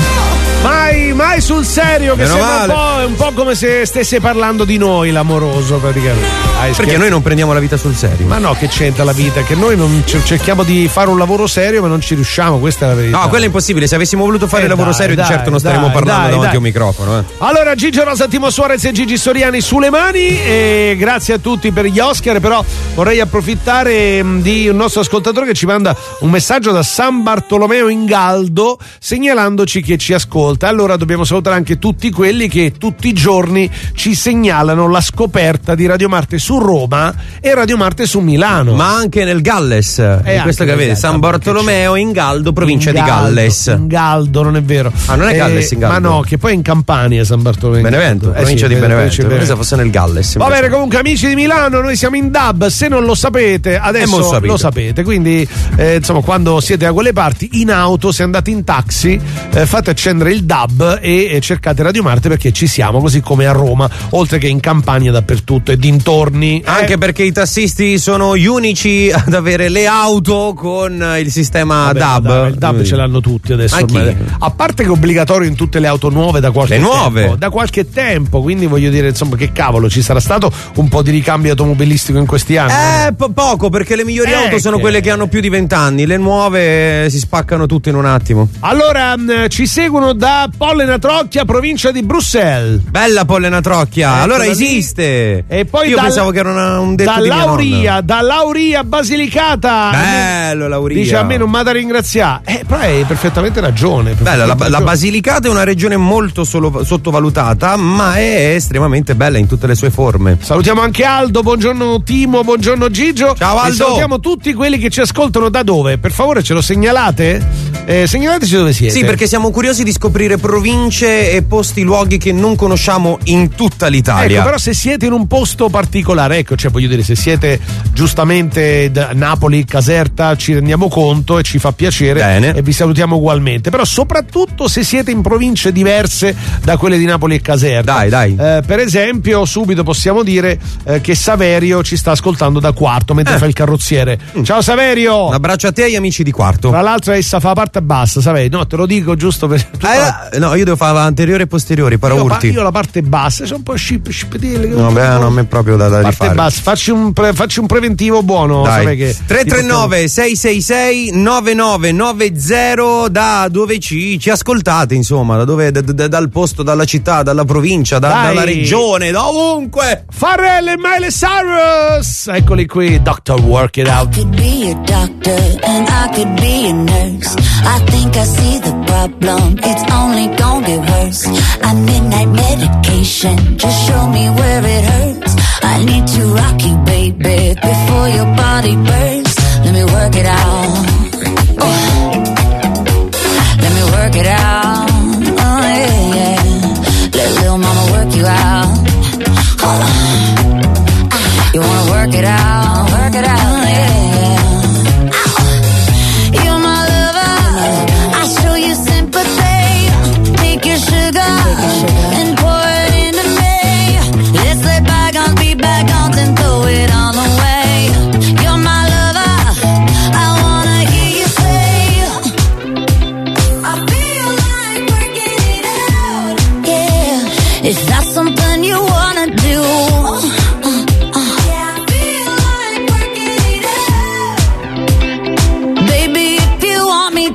Mai, mai sul serio, che Meno sembra un male. po', è un po' come se stesse parlando di noi, l'amoroso, praticamente. Ah, Perché scherzo. noi non prendiamo la vita sul serio. Ma no, che c'entra la vita? Che noi non cer- cerchiamo di fare un lavoro serio, ma non ci riusciamo, questa è la verità. No, quello è impossibile. Se avessimo voluto fare Eh, il lavoro dai, serio, dai, di certo non dai, staremmo parlando dai, davanti dai. a un microfono. Eh. Allora, Gigi Rosa, Timo Suarez e Gigi Soriani sulle mani, e grazie a tutti per gli Oscar. Però vorrei approfittare mh, di un nostro ascoltatore che ci manda un messaggio da San Bartolomeo in Galdo, segnalandoci che ci ascolta. Allora dobbiamo salutare anche tutti quelli che tutti i giorni ci segnalano la scoperta di Radio Marte su Roma e Radio Marte su Milano. Ma anche nel Galles, in anche questo che nel avete, Galles, San Bartolomeo in Galdo, provincia In di Galdo, Galles. In Galdo, non è vero. Ah, non è Galles in Galdo? Ma no, che poi è in Campania San Bartolomeo. in Benevento, Galdo. Eh provincia sì, di Benevento. provincia di Pensa fosse nel Galles. Va invece. bene, comunque amici di Milano, noi siamo in D A B, se non lo sapete adesso Eh, mo sapete. lo sapete, quindi eh, insomma quando siete da quelle parti in auto, se andate in taxi, eh, fate accendere il D A B e, e cercate Radio Marte, perché ci siamo, così come a Roma, oltre che in Campania dappertutto e dintorni. Eh, Anche perché i tassisti sono gli unici ad avere le auto con il sistema vabbè, D A B. dai, il D A B ce l'hanno tutti adesso. Ma chi? ormai. A parte che è obbligatorio in tutte le auto nuove da qualche Le tempo. nuove? Da qualche tempo, quindi voglio dire, insomma, che cavolo, ci sarà stato un po' di ricambio automobilistico in questi anni. Eh, po- poco, perché le migliori Eh, auto sono che- quelle che hanno più di vent'anni. Le nuove si spaccano tutte in un attimo. Allora, mh, ci seguono da Pollena Trocchia, provincia di Bruxelles. Bella Pollena Trocchia, Eccola allora lì. esiste. E poi Io dal- pensavo che era una- un detto da di mia Lauria, nonna. da Lauria Basilicata. Bello, Lauria. Dice, a me non mi ha da ringraziare. Eh, però hai perfettamente ragione. Bella, la, perfettamente la ragione. Basilicata è una regione molto solo- sottovalutata, ma è estremamente bella in tutte le sue forme. Salutiamo anche Aldo, buongiorno Timo, buongiorno Gigio. Ciao, E Aldo. salutiamo tutti quelli che ci ascoltano da dove? Per favore ce lo segnalate? Eh, segnalateci dove siete. Sì, perché siamo curiosi di scoprire province e posti, luoghi che non conosciamo in tutta l'Italia. Ecco, però se siete in un posto particolare, ecco, cioè voglio dire, se siete giustamente da Napoli, Caserta, ci rendiamo conto e ci fa piacere. Bene. E vi salutiamo ugualmente. Però soprattutto se siete in province diverse da quelle di Napoli e Caserta. Dai, dai. Eh, per esempio, subito possiamo dire eh, che Saverio ci sta ascoltando da Quarto mentre Eh. fa il carrozziere. Ciao Saverio! Un abbraccio a te e agli amici di Quarto. Tra l'altro essa fa la parte bassa, Saverio. No, te lo dico giusto per. Eh, no, io devo fare anteriore e posteriore, io, pa- paraurti. io la parte bassa, sono un po' scip, scipetille. No, beh, non è proprio da, da parte rifare. bassa, facci un, pre- facci un preventivo buono. Dai. Sai che tre tre nove sei sei sei nove nove nove zero, da dove ci, ci ascoltate, insomma, da dove, da- da- dal posto, dalla città, dalla provincia, da- Dai. dalla regione, da ovunque. Farrell e Miley Cyrus, eccoli qui, Doctor Work It Out. Could be a doctor and I could be a nurse. I think I see the problem, it's only gonna get worse. I need night medication, just show me where it hurts. I need to rock you, baby, before your body bursts. Let me work it out. Oh. Let me work it out.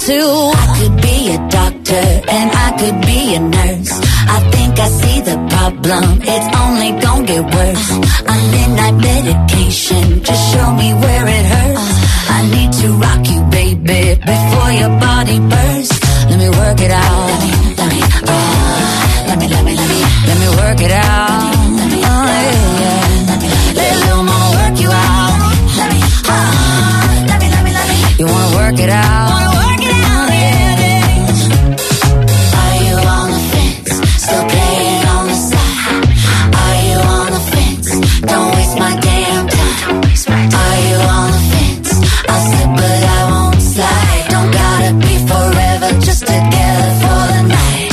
too. I could be a doctor and I could be a nurse. I think I see the problem, it's only gonna get worse. A midnight medication, just show me where it hurts. I need to rock you, baby, before your body bursts. Let me work it out. Let me, let me, uh, let me, let me, let me, let me work it out. Let me, oh, yeah, yeah. Let a little more work you out. Let me, uh, let me, let me, let me. You wanna work it out? Wanna work it out, yeah, yeah. Are you on the fence? Still playing on the side? Are you on the fence? Don't waste my damn time. Are you on the fence? I'll slip but I won't slide. Don't gotta be forever, just together for the night.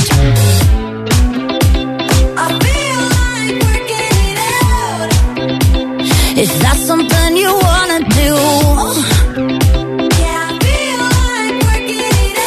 I feel like working it out. Is that something you wanna do? Yeah, I feel like working it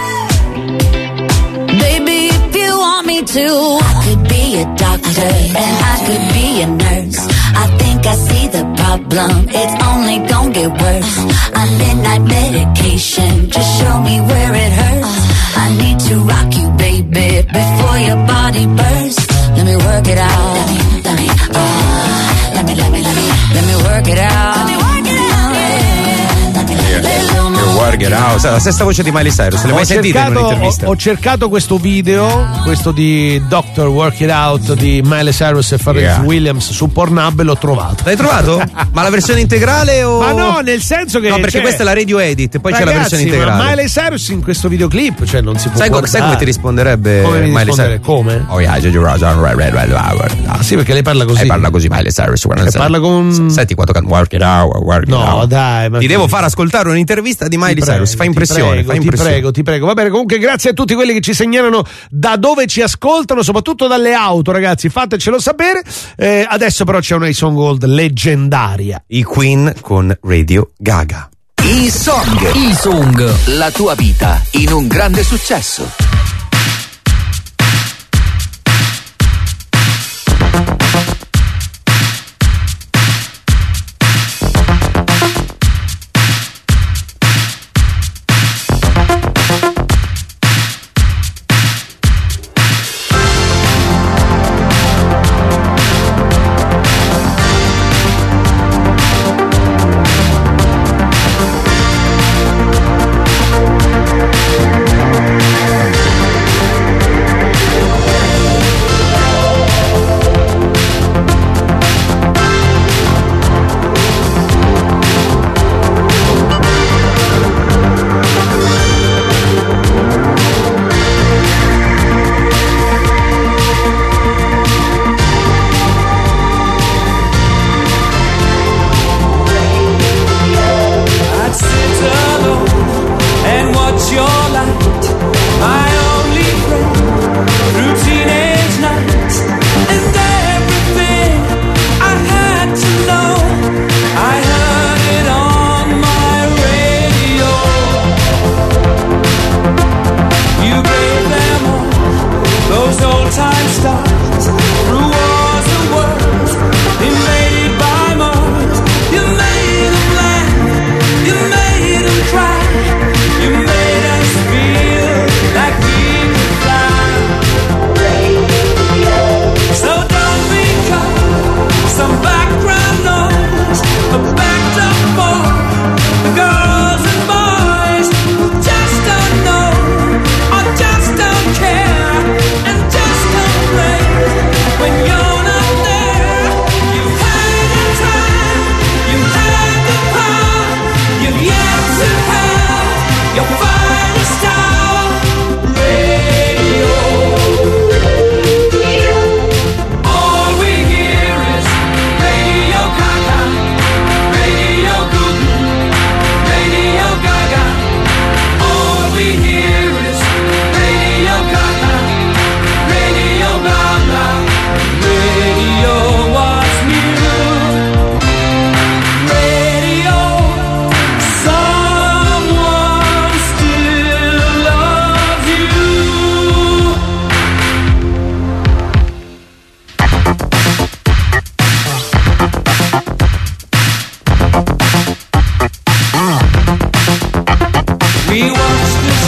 out. Baby, if you want me to, I could be a doctor and I could be a nurse. I think I see the problem, it's only gonna get worse. A midnight medication, just show me where it hurts. I need to rock you, baby, before your body bursts. Let me work it out. Let me, let me, uh, let me, let me, let me, let me work it out. Let me work it out. Let me, let me, Work It Out, la stessa voce di Miley Cyrus, l'hai mai sentita in un'intervista? Ho, ho cercato questo video, questo di doctor Work It Out di Miley Cyrus e Pharrell Yeah. Williams su Pornhub e l'ho trovato. L'hai trovato? Ma la versione integrale o? Ma no, nel senso che no, perché cioè, questa è la radio edit, poi ragazzi, c'è la versione integrale. Ma Miley Cyrus in questo videoclip, cioè non si può sai, guardare. sai come ti risponderebbe come mi Miley rispondere? Cyrus? Come? Oh yeah, Jojo Rosa, red, red, red, red. Ah, sì, perché lei parla così. Lei parla così Miley Cyrus. E parla con... Senti quando canta Work It Out, Work It No, Out. dai, ma ti devo far ascoltare un'intervista di Miley Cyrus, fa impressione, prego, fa impressione. Ti prego, ti prego. Va bene, comunque grazie a tutti quelli che ci segnalano da dove ci ascoltano, soprattutto dalle auto, ragazzi, fatecelo sapere. Eh, adesso però c'è una Song Gold leggendaria. I Queen con Radio Gaga. I Song. I Song. La tua vita in un grande successo.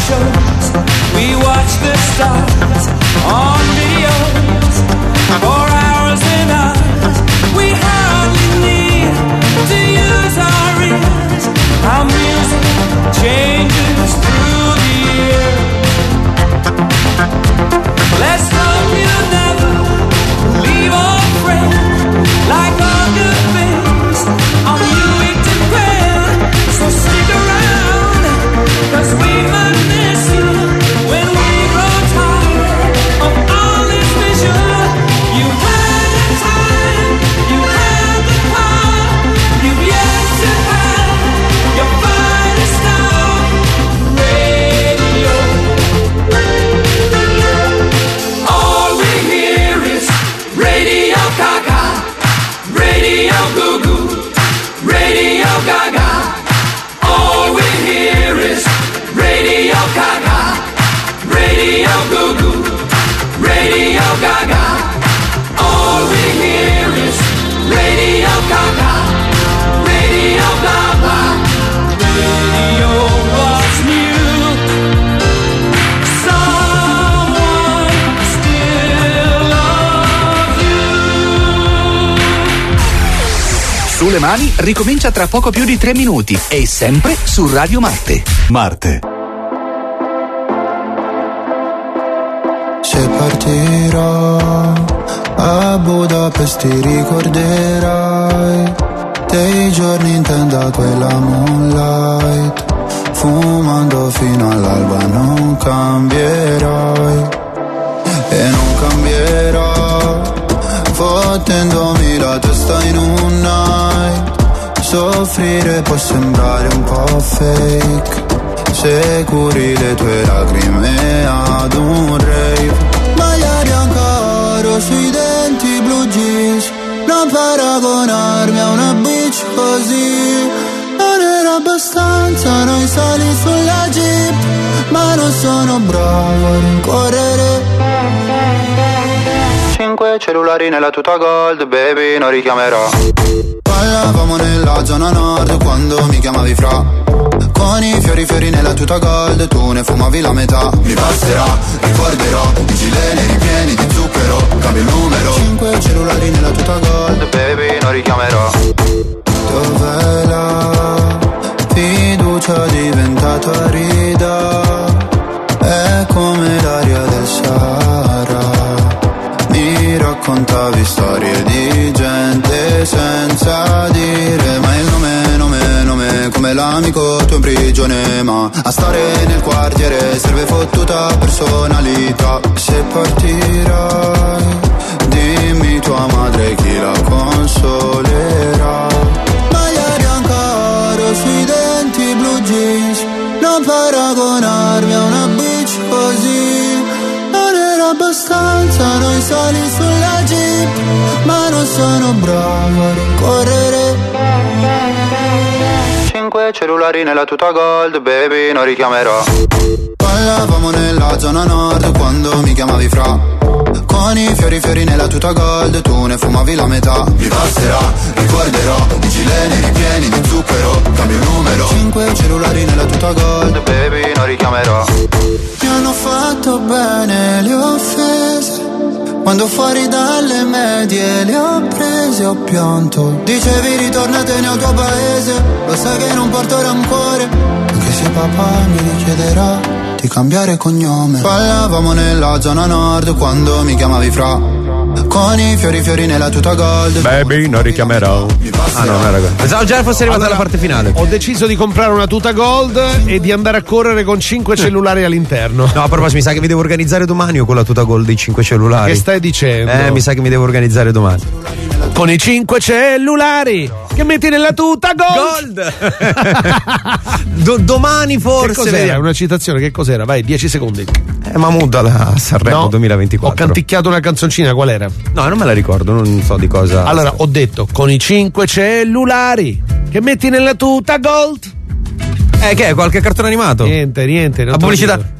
shows. We watch the stars on videos for hours and hours. We hardly need to use our ears. Our music changes through the year. Let's hope you never leave our friend like all good things on you to grand. So stick around, cause we might miss you when we grow tired of all this vision. You had the time, you had the power, you've yet to have your finest hour. Radio. All we hear is Radio Gaga, Radio Goo Goo, Radio Gaga. All we hear is Radio Gaga, Radio Goo Goo, Radio Gaga. All we hear is Radio Gaga, Radio Gaga. Radio loves you. Someone still loves you. Sulle mani ricomincia tra poco più di tre minuti e sempre su Radio Marte. Marte. Se partirò a Budapest ti ricorderai dei giorni in tenda quella moonlight, fumando fino all'alba non cambierai e non cambierò, fottendomi la testa in un night. Soffrire può sembrare un po' fake se curi le tue lacrime ad un rave. Maglia bianca oro sui denti blu jeans, non paragonarmi a una bitch così. Non era abbastanza noi sali sulla jeep, ma non sono bravo a rincorrere. Cinque cellulari nella tuta gold, baby, non richiamerò. Parlavamo nella zona nord quando mi chiamavi fra, con i fiori fiori nella tuta gold, tu ne fumavi la metà. Mi passerà, ricorderò, i gileni ripieni di zucchero, cambio il numero. Cinque cellulari nella tuta gold, baby, non richiamerò. Dov'è la fiducia diventata rida? È come l'aria del Sahara. Mi raccontavi storie di gente senza dire mai il nome, nome, nome, come l'amico tuo in prigione, ma a stare nel quartiere serve fottuta personalità. Se partirai, dimmi tua madre chi la consolerà. Maglia bianca oro sui denti blu jeans, non paragonarmi a una bitch così. Non era abbastanza noi sali sulla jeep, ma non sono bravo a rincorrere. Cinque cellulari nella tuta gold, baby, non richiamerò. Parlavamo nella zona nord quando mi chiamavi fra, con i fiori fiori nella tuta gold, tu ne fumavi la metà. Mi passerà, ricorderò, i gileni ripieni di zucchero, cambio numero. Cinque cellulari nella tuta gold, baby, non richiamerò. Mi hanno fatto bene le offese, quando fuori dalle medie le ho prese, ho pianto. Dicevi ritornatene al tuo paese, lo sai che non porto rancore, anche se papà mi richiederà di cambiare cognome. Parlavamo nella zona nord quando mi chiamavi fra, con i fiori fiori nella tuta gold, baby, non richiamerò. Ah no, non era quello. Pensavo già fosse arrivata allora, la parte finale. Ho deciso di comprare una tuta gold e di andare a correre con cinque cellulari all'interno. No, a proposito, mi sa che mi devo organizzare domani io con la tuta gold dei cinque cellulari. Che stai dicendo? Eh, mi sa che mi devo organizzare domani. Con i cinque cellulari che metti nella tuta gold. gold. Do- domani forse. Che cos'era? Una citazione, che cos'era? Vai, dieci secondi. Eh, Mahmood alla Sanremo no, duemilaventiquattro. Ho canticchiato una canzoncina, qual era? No, non me la ricordo, non so di cosa. Allora, ho detto con i cinque cellulari che metti nella tuta gold. Eh, che è? Qualche cartone animato? Niente, niente. La pubblicità.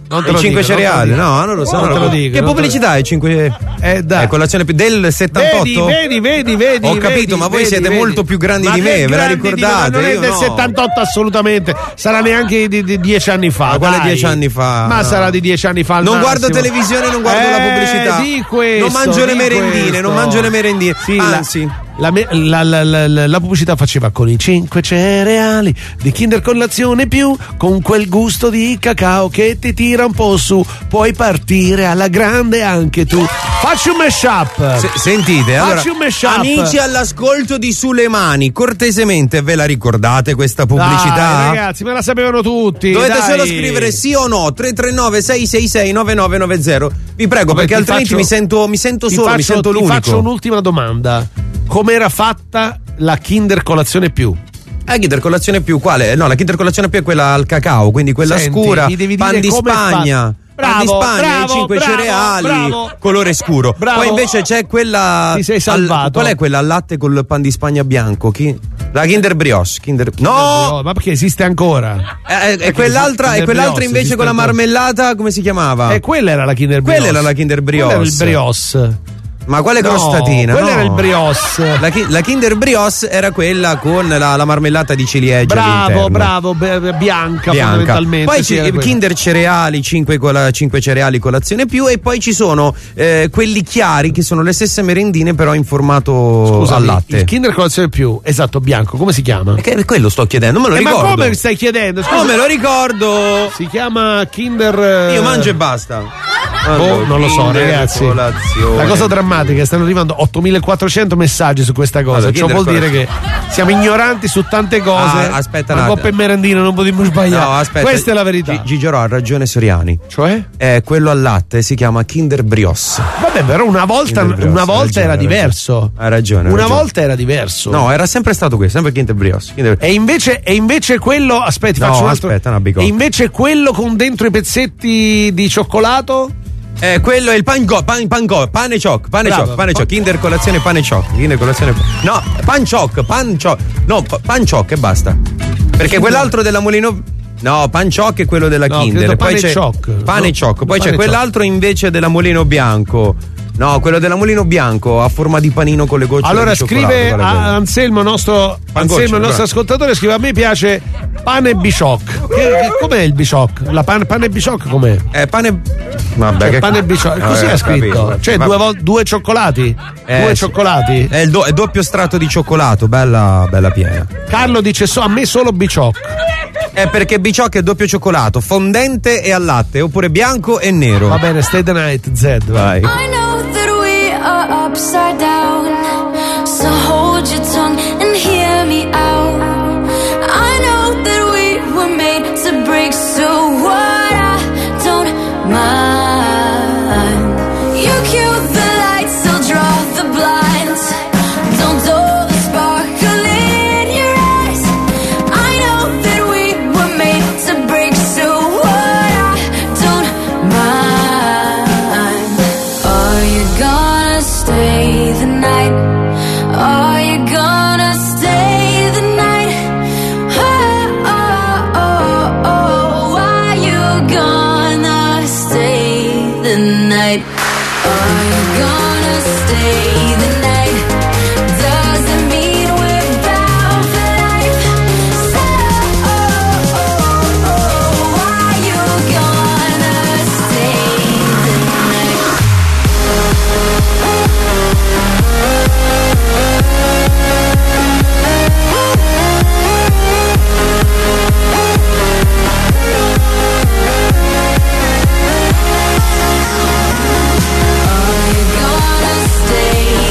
Non te I lo cinque dico, cereali, non te lo no, non lo so. Non non te lo dico, Che non te lo pubblicità è cinque? Eh, dai. È colazione più del settantotto? Vedi, vedi, vedi, Ho capito, vedi, ma voi vedi, siete vedi. molto più grandi Ma di che me, ve la grandi di me, ma ricordate? non è Io del no. settantotto assolutamente, sarà neanche di, di dieci anni fa. Ma quale dai. dieci anni fa? Ma No. sarà di dieci anni fa. Al Non guardo massimo. televisione, non guardo eh, la pubblicità. Di questo, non mangio le di merendine, questo. non mangio le merendine. Sì, la- Anzi, La, me- la- la- la- la- la pubblicità faceva con i cinque cereali di Kinder Colazione più, con quel gusto di cacao che ti tira un po' su, puoi partire alla grande anche tu. Facci un mashup. se- sentite, allora, Facci un mashup. amici all'ascolto di Sulle Mani, cortesemente ve la ricordate questa pubblicità? Dai, ragazzi, me la sapevano tutti. Dovete dai. solo scrivere sì o no tre tre nove sei sei sei nove nove nove zero. Vi prego, Vabbè, perché ti altrimenti faccio- mi sento, mi sento ti solo, mi faccio- sento ti l'unico. faccio un'ultima domanda. Com'era fatta la Kinder Colazione più? Eh, Kinder Colazione più quale? No, la Kinder Colazione più è quella al cacao, quindi quella Senti, scura, mi devi pan dire di come è Spagna. fatta. Pan di Bravo, Spagna, bravo, i cinque bravo, cereali, bravo. colore scuro. Bravo. Poi invece c'è quella. Ti sei salvato. al- qual è quella al latte col pan di Spagna bianco? Chi? La Kinder Brioche. Kinder... No! No, ma perché esiste ancora? Eh, eh, e quell'altra, e Kinder quell'altra Brioche invece esiste con la ancora. marmellata, come si chiamava? E quella era la Kinder Brioche. Quella era la Kinder Brioche. Quello era il brioche. Ma quale No, crostatina? quello no. era il brioche. La, chi- la Kinder Brioche era quella con la, la marmellata di ciliegia Bravo, all'interno. bravo, be- be- bianca, Bianca. fondamentalmente. Poi sì, ci- era quella. Kinder cereali, cinque cereali colazione più, e poi ci sono eh, quelli chiari che sono le stesse merendine però in formato Scusami, al latte. il Kinder Colazione più, esatto, bianco, come si chiama? E che, quello sto chiedendo, non me lo Eh, ma ricordo. come stai chiedendo? Scusa. Non me lo ricordo. Si chiama Kinder. eh, Io mangio e basta. Boh, non lo so, Kinder ragazzi. colazione. La cosa drammatica è che stanno arrivando ottomilaquattrocento messaggi su questa cosa. Allora, Ciò Kinder vuol dire che colazione. siamo ignoranti su tante cose. Ah, aspetta ma un un po' attimo. per merendina non potremmo sbagliare. No, aspetta. Questa è la verità. Gi- Gigio ha ragione Soriani. Cioè? Eh, quello al latte si chiama Kinder Brioche. Vabbè, però una volta, Kinder Brioche, una hai volta ragione, era hai ragione. diverso. Hai ragione. hai Una ragione. volta era diverso. No, era sempre stato questo, sempre Kinder Brioche. Kinder... E invece, e invece quello. Aspetti, No, faccio un altro. aspetta, una bicocca. E invece quello con dentro i pezzetti di cioccolato? Eh, quello è il pan go, pan, pan go, pane ciocco, pane Bravo. ciocco, pane ciocco, Kinder colazione pane ciocco, Kinder colazione. No, pan ciocco, pan ciocco. No, pa- pan ciocco e basta. Perché quell'altro della Mulino. No, pan ciocco è quello della No, Kinder. credo Poi pane c'è ciocco. pane No, ciocco, poi pane c'è quell'altro invece della Mulino Bianco. No, quello della Mulino Bianco a forma di panino con le gocce Allora di cioccolato. scrive qual è a quello? Anselmo, nostro, Pangoccio, Anselmo, il nostro bravo. ascoltatore, scrive: a me piace pane biciocco. Che, che- com'è il biciocco? La pan, pane biciocco com'è? Eh, pane. Vabbè, Cioè, che pane biciocco. Così Eh, è scritto. capito. Cioè, Va- due, vol- due cioccolati? Eh, due sì. cioccolati? È il do- è doppio strato di cioccolato, bella, bella piena. Carlo dice: so, a me solo biciocco. È perché biciocco è doppio cioccolato, fondente e al latte, oppure bianco e nero. Va bene, stay the night, Z. Vai. I know that we are upside down, so hold your tongue and hear me out. I know that we were made to break, so what, I don't mind. You cue the lights, I'll draw the blinds. Don't dull the sparkle in your eyes. I know that we were made to break, so what, I don't mind. Are you gonna stay the night? Are you gonna stay the night? Oh, oh, oh, oh. Are you gonna stay the night? Are you gonna stay the night? Doesn't mean we're bound for life. So, oh, oh, oh. Are you gonna stay the night? Are you gonna stay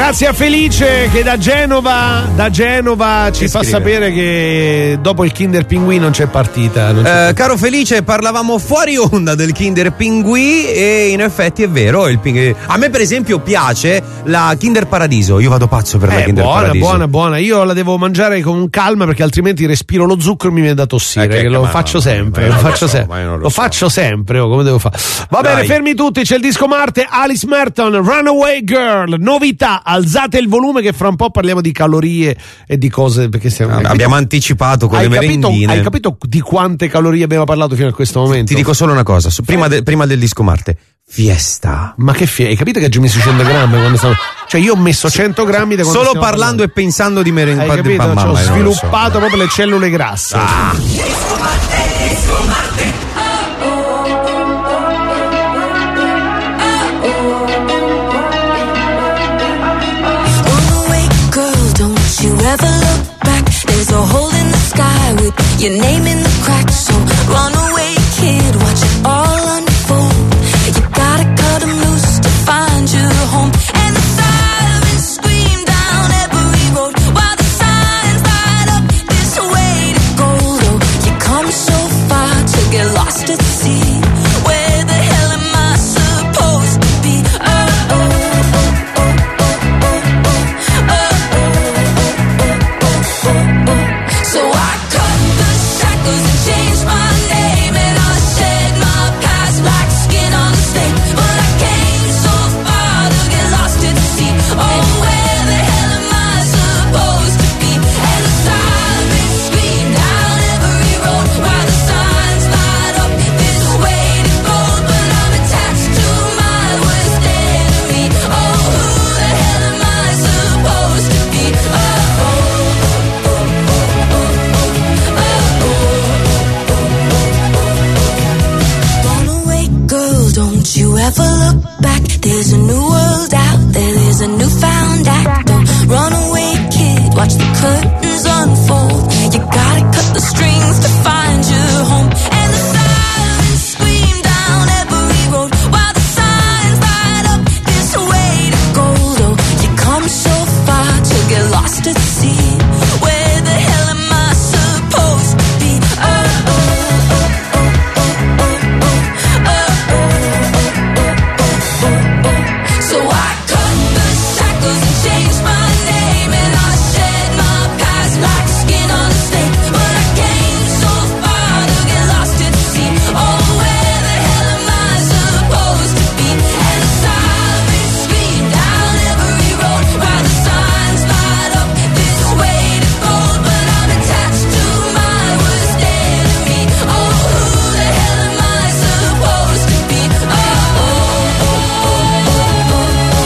Grazie a Felice che da Genova, da Genova ci Che fa scrive. sapere che dopo il Kinder Pinguì non c'è partita. Non c'è Eh, caro Felice, parlavamo fuori onda del Kinder Pinguì e in effetti è vero. Il ping... A me per esempio piace la Kinder Paradiso. Io vado pazzo per la Eh, Kinder buona, Paradiso. buona, buona. Io la devo mangiare con calma perché altrimenti respiro lo zucchero e mi viene da tossire. Eh, che- che lo ma faccio no, sempre. ma io Lo non lo faccio so, sempre. ma io non lo Lo so. faccio sempre. Oh, come devo fare? Va Dai. bene, fermi tutti. C'è il disco Marte, Alice Merton, Runaway Girl. Novità, alzate il volume che fra un po' parliamo di calorie e di cose. Perché stiamo, Ah, abbiamo anticipato con hai le capito, merendine. hai capito di quante calorie abbiamo parlato fino a questo momento? Ti dico solo una cosa, su- prima, de- prima del disco Marte. Fiesta. Ma che fie, hai capito che hai messo cento grammi quando stavo... Cioè io ho messo cento grammi da quando Solo stiamo parlando e pensando di Hai merendine. capito? Mamma, Cioè, ho io non lo so. sviluppato proprio le cellule grasse. Ah. Runaway girl, don't you ever look back. There's a hole in the sky with your name in the crack. So run away, kid, watch it all unfold. You gotta cut 'em loose to find your home. And the sirens scream down every road while the signs light up this way to go. Though you come so far to get lost at sea. Where the hell am I supposed to be? Oh, oh, oh, oh, oh, oh, oh, oh, oh, oh. So I cut the shackles and changed my name, and I shed my past like skin on a snake. But I came so far to get lost at sea. Oh, where the hell am I supposed to be? And the sirens scream down every road while the signs light up this way to gold. But I'm attached to my worst enemy. Oh, who the hell am I supposed to be? Oh, oh, oh, oh, oh, oh. Runaway girl, don't you ever look back. There's a new world out there, there's a newfound act. Don't run away, kid, watch the curtains unfold. You gotta cut the strings to find your home. And the sirens scream down every road while the signs light up this way to go. Though you come so far to get lost at sea. Where the hell am I supposed to be? Oh, oh, oh, oh, oh, oh, oh, oh, oh, oh, oh. So I cut the shackles and changed my name, and I shed my past like skin on a snake. But I came so far to get lost at sea. Oh, where the hell am I supposed to be? And the sirens scream down every road while the signs light up this way to gold. But I'm attached to my worst enemy. Oh, who the hell am I supposed to be? Oh, oh, oh, oh,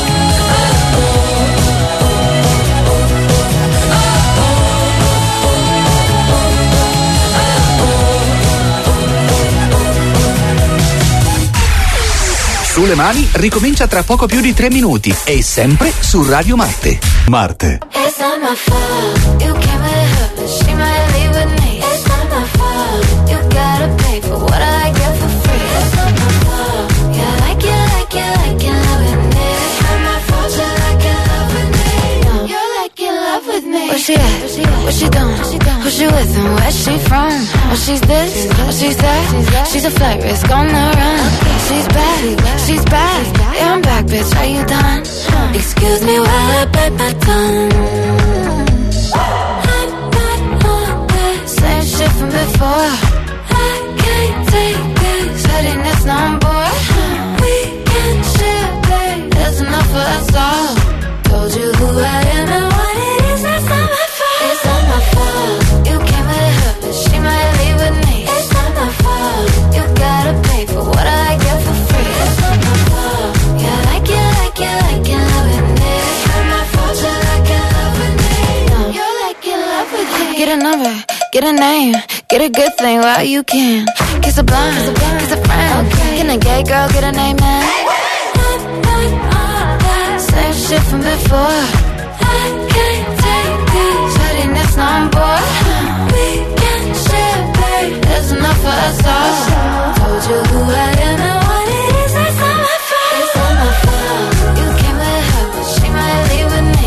Sulle mani ricomincia tra poco più di tre minuti e sempre su Radio Marte. Marte. It's not my fault. You came with her, but she might leave with me. It's not my fault. You gotta pay for what I get for free. It's not my fault. Yeah, like you, like you, like you love with me. It's not my fault. You like you love with me. No, you're like you love with me. Where she at? What she doing? Who she with and where she from? Oh, she's this, oh, she's that. She's a flight risk on the run. She's back, she's back. Yeah, I'm back, bitch. Are you done? Excuse me while I bite my tongue. I'm not on that same shit from before. I can't take this headiness no more. We can share, babe. There's enough for us all. Told you who I am and what it is. That's not my fault. It's not my fault. You came with her, but she might leave with me. It's not my fault. You gotta pay for what I get for free. It's not my fault. Yeah, like you, like you, like you love with me. It's not my fault. You like you love with me. No, you're like you love with me. Get a number, get a name, get a good thing while you can. Kiss a blind, kiss a friend. Can a gay girl get a name now? Same shit from before. I can't take this headiness no more. We can share, babe. There's enough for us all. Told you who I am and what it is. That's not my fault. It's not my fault. You came with her, but she might leave with me.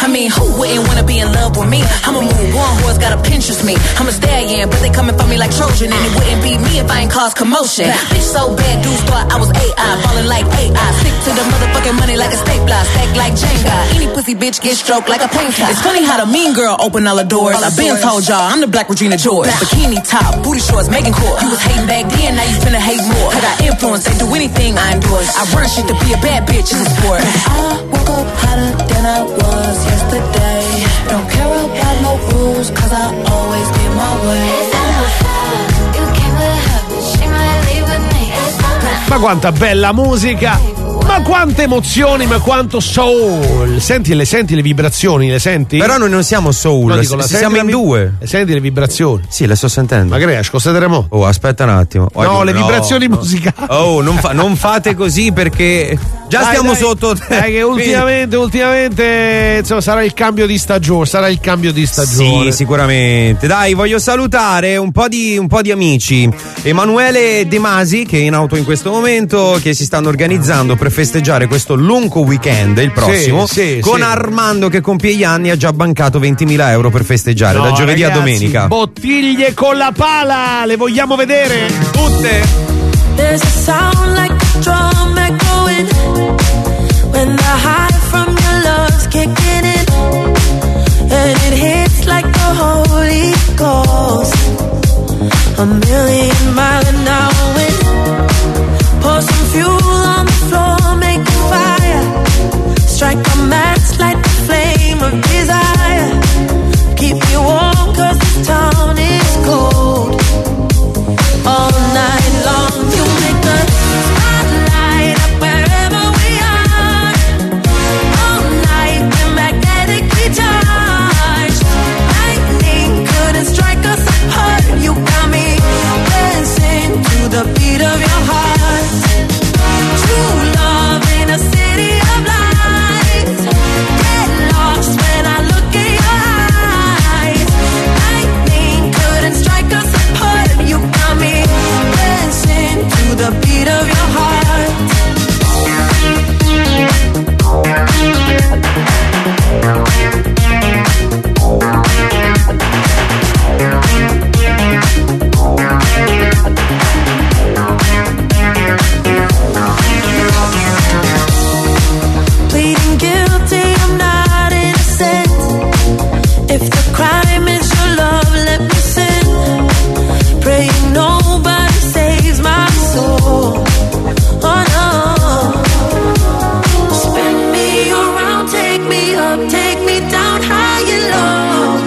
I mean, who wouldn't wanna be in love with me? I'm a moon, one horse gotta Pinterest me. I'm a stallion, but they coming for me like Trojan, and it wouldn't be me if I ain't cause commotion. Bitch so bad, dudes thought I was A I, ballin' like A I. Stick to the motherfucking money like a stapler, stack like Jenga. Any pussy bitch get stroked like a painter. It's funny how the mean girl open all the doors. I been told y'all I'm the Black Regina George. Bikini top, booty shorts, making court. You was hating back then, now you finna hate more. I got influence, they do anything I endorse. I run shit to be a bad bitch in the sport. I woke up hotter than I was yesterday. Don't care about no rules, cause I always get my way. You came with her, she might leave with me. Ma quanta bella musica, ma quante emozioni, ma quanto soul. Senti le, senti le vibrazioni, le senti? Però noi non siamo soul, no, dico, si, siamo in vi- due. Senti le vibrazioni? Sì, le sto sentendo. Ma che ne cosa terremo? Oh, aspetta un attimo. Oh, no, no, le vibrazioni no. musicali. Oh, non, fa, non fate così perché già dai, stiamo dai, sotto. Dai, che ultimamente, ultimamente, insomma, sarà il cambio di stagione. Sarà il cambio di stagione. Sì, sicuramente. Dai, voglio salutare un po' di, un po' di amici. Emanuele De Masi, che è in auto in questo momento, che si stanno organizzando per festeggiare questo lungo weekend, il prossimo, sì, sì, con sì. Armando che compie gli anni, ha già bancato ventimila euro per festeggiare, No, da giovedì ragazzi, a domenica. Bottiglie con la pala, le vogliamo vedere tutte. There's a sound like a drum echoing when the high from your love's kicking in, and it hits like the Holy Ghost. A million mile an hour wind. Pour some fuel on the floor, make a fire. Strike a match, light the flame of desire. Keep me warm 'cause this town is cold. All night long, you make the spotlight up wherever we are. All night, we're magnetically charged. Lightning couldn't strike us apart. You got me dancing to the beat of your heart. True love in a city of lights. Get lost when I look in your eyes. Lightning couldn't strike us apart. You got me dancing to the beat of your heart. Pleading guilty, I'm not innocent. If the crime is your love, let me sin. Praying nobody saves my soul. Oh no. Spin me around, take me up, take me down high and low.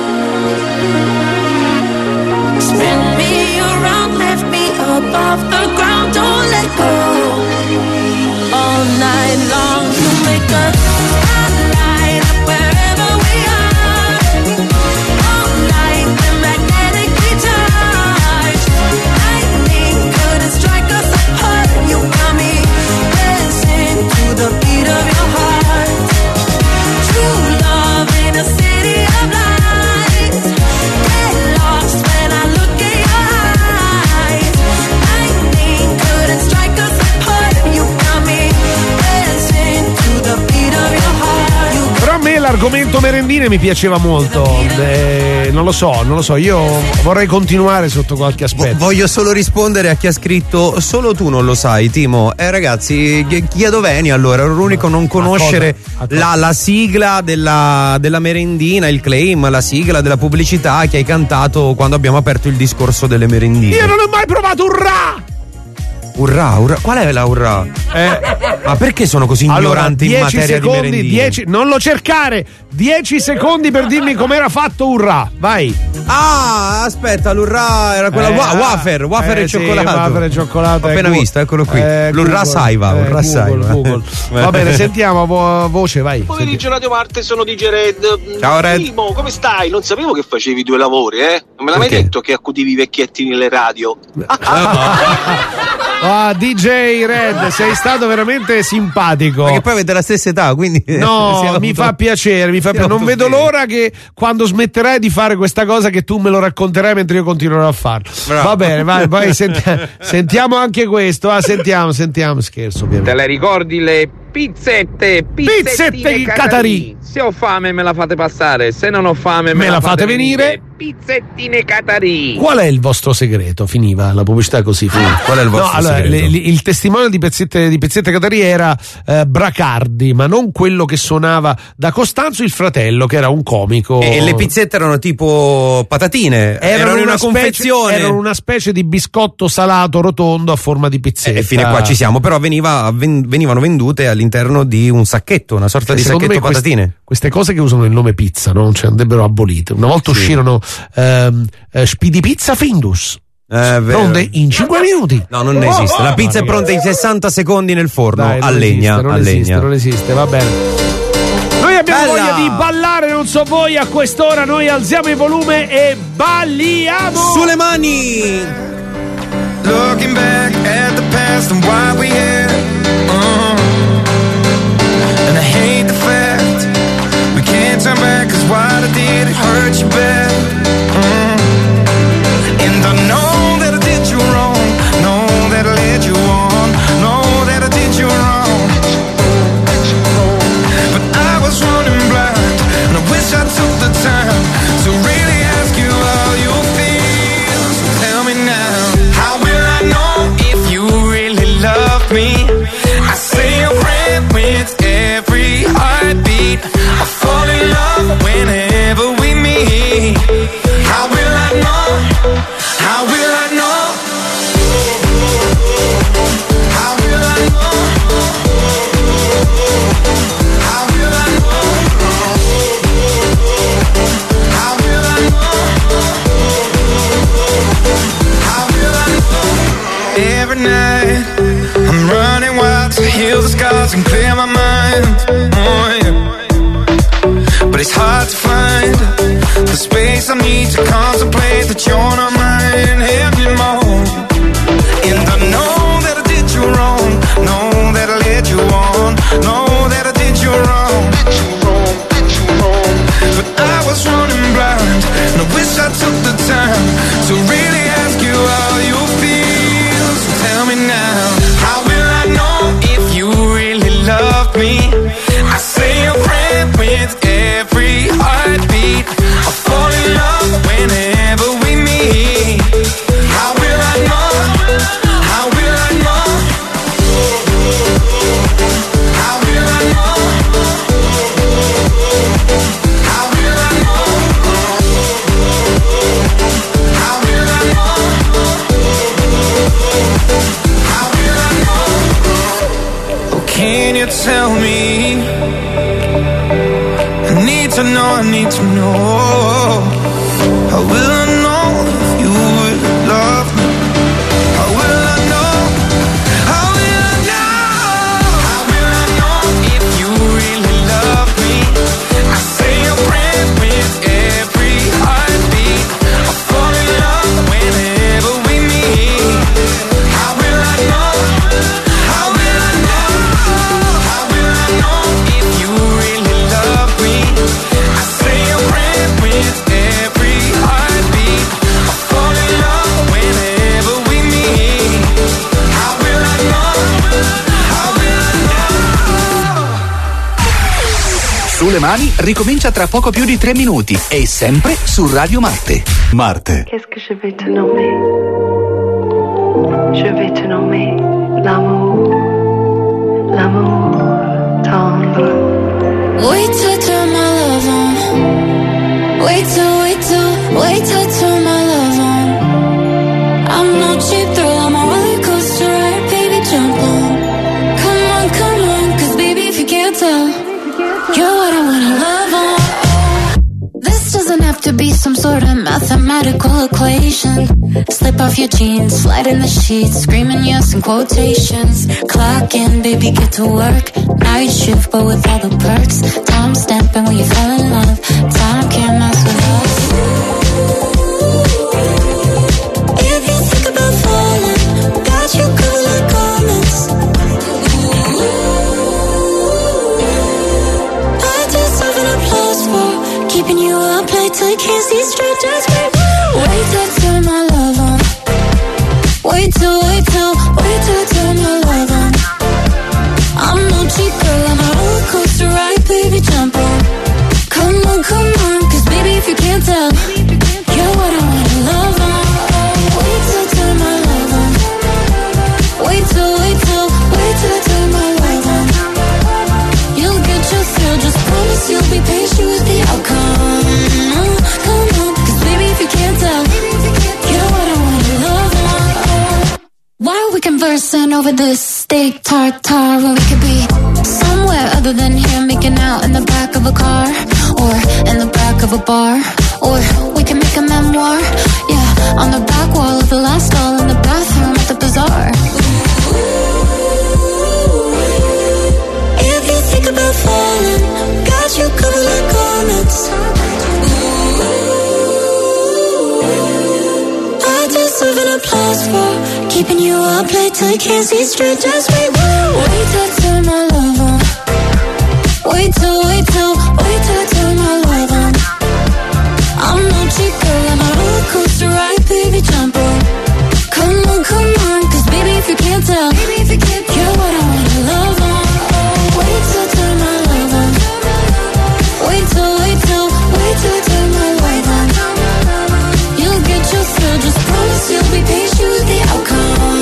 Spin me around, lift me up off the ground, don't let go. All night long, you make a spotlight up wherever we are. All night, we're magnetically charged. Lightning couldn't strike us apart. You got me dancing to the beat of your heart. True love in a city of lights. Get lost when I look in your eyes. Lightning couldn't strike us apart. You got me dancing to the beat of your heart. You Però a me l'argomento merendine mi piaceva molto. Eh, non lo so, non lo so. Io vorrei continuare sotto qualche aspetto. Voglio solo rispondere a chi ha scritto: solo tu non lo sai, Timo. Eh ragazzi, chi- chiedo Veni allora, ero l'unico a non conoscere A cosa? la, la sigla della, della merendina, il claim, la sigla della pubblicità che hai cantato quando abbiamo aperto il discorso delle merendine. Io non ho mai provato urrà! Urrà, urrà. Qual è la urrà? Eh, Ma perché sono così allora, ignorante in dieci materia di secondi, merendine? dieci, non lo cercare! dieci secondi per dirmi com'era fatto urrà, vai! Ah, aspetta, l'urrà era quella Eh, wa- ah, wafer, wafer eh, e sì, cioccolato. wafer e cioccolato. Ho eh, appena Google. visto, eccolo qui. Eh, l'urrà Google. saiva, Eh, urrà Google, saiva. Google. Va bene, sentiamo vo- voce, vai. Pomeriggio Radio Marte, sono D J Red. Ciao, Red. Timo, come stai? Non sapevo che facevi due lavori, eh? Non me l'hai mai Perché? detto che accudivi i vecchietti nelle radio? Ah, D J Red, sei stato veramente simpatico. Perché poi avete la stessa età, quindi. No, siamo mi auto- fa piacere, mi fa siamo piacere. Non vedo autobene. l'ora che quando smetterai di fare questa cosa che tu me lo racconterai mentre io continuerò a farlo. Bravo. Va bene, vai, poi senti- sentiamo anche questo. Ah, sentiamo, sentiamo, scherzo ovviamente. Te le ricordi le pizzette, pizzettine Pizzette Catarì. Catarì. Se ho fame me la fate passare, se non ho fame me, Me la fate venire. Pizzettine Catarì. Qual è il vostro segreto? Finiva la pubblicità così. Finiva. Qual è il vostro no, allora, segreto? le- le- il testimone di Pizzette, di Pizzette Catarì era eh, Bracardi, ma non quello che suonava da Costanzo, il fratello, che era un comico. E le pizzette erano tipo patatine, erano, in una specie, confezione. erano una specie di biscotto salato rotondo a forma di pizzetta. E fino a qua ci siamo, però veniva, ven- venivano vendute all'interno di un sacchetto, una sorta di Secondo sacchetto me queste- patatine. Queste cose che usano il nome pizza, no? Cioè, andrebbero abolite. Una volta Sì. uscirono ehm, eh, Spidipizza Findus. Eh, vero. Pronte in cinque minuti. No, non esiste. La pizza è pronta in sessanta secondi nel forno, Dai, non a legna, esiste, non a esiste, legna. non esiste, va bene. Noi abbiamo Bella! voglia di ballare, non so voi, a quest'ora noi alziamo il volume e balliamo. Sulle mani! Looking back at the past and why we here. Uh, and I hate the fact we can't turn back, cause what I did, it hurt you bad. Uh, and I know that I did you wrong, know that I led you on, know that I did you wrong. But I was running blind, and I wish I took the time to really ask you how you feel. So tell me now, how will I know if you really love me? I say a prayer with every heartbeat. I fall in love whenever we meet. How will I know? How will I know? How will I know? How will I know? How will I know? How will I know? Every night I'm running wild to heal the scars and clear my mind. Oh, yeah. But it's hard to find the space I need to contemplate that you're not mine anymore. And I know that I did you wrong, know that I led you on, know that I did you wrong. But I was running blind, and I wish I took the time to really ask you how you feel. So tell me now, how will I know if you really love me? I say a prayer with every heartbeat. I fall in love whenever we meet. How will I know? How will I know? How will I know? How will I know? How will I know? How will I know? Oh, can you tell me? I need to know, I need to know. How will I know if you would love me? How will I know? How will I know? How will I know if you really love me? I say a prayer with every heartbeat. I fall in love whenever we meet. How will I know? How will I know? How will I know if you really love me? I say a prayer with every heartbeat. I fall in love whenever we meet. How will I know? How will I know? Sulle mani ricomincia tra poco più di tre minuti e sempre su Radio Marte. Marte. Qu'est-ce que je vais te nommer? Je vais te nommer l'amour, l'amour tendre. Wait till turn my love on. Wait till, wait till, wait till turn my love on. I'm no cheap thrill, I'm a roller coaster ride, baby, jump on. Come on, come on, cause baby, if you can't tell, you're what I wanna love on. This doesn't have to be some sort of mathematical equation. Slip off your jeans, slide in the sheets, screaming yes in quotations. Clock in, baby, get to work. Night shift, but with all the perks. Time stamping when you fell in love. Time can't mess with us. If you think about falling, got you covered like garments. I deserve an applause for keeping you up late till you can't see straight. Just wait, wait till I turn my love on. Wait till, wait till, wait till I turn my love on. I'm no cheap girl. over this steak tartare where we could be somewhere other than here, making out in the back of a car or in the back of a bar, or we can make a memoir, yeah, on the back wall of the last stall in the bathroom at the bazaar. If you think about falling, got you covered like garments. I deserve an applause for keeping you up late till you can't see straight. Just wait, wait till I turn my love on. Wait till, wait till, wait till I turn my love on. I'm no cheap girl, I'm a roller coaster ride, baby, jump on. Come on, come on, cause baby if you can't tell, baby if you can't tell, you're what I wanna love on. Oh, wait till I turn my love on. Wait till, wait till, wait till I turn my love on. You'll get your thrill, just promise you'll be patient with the outcome.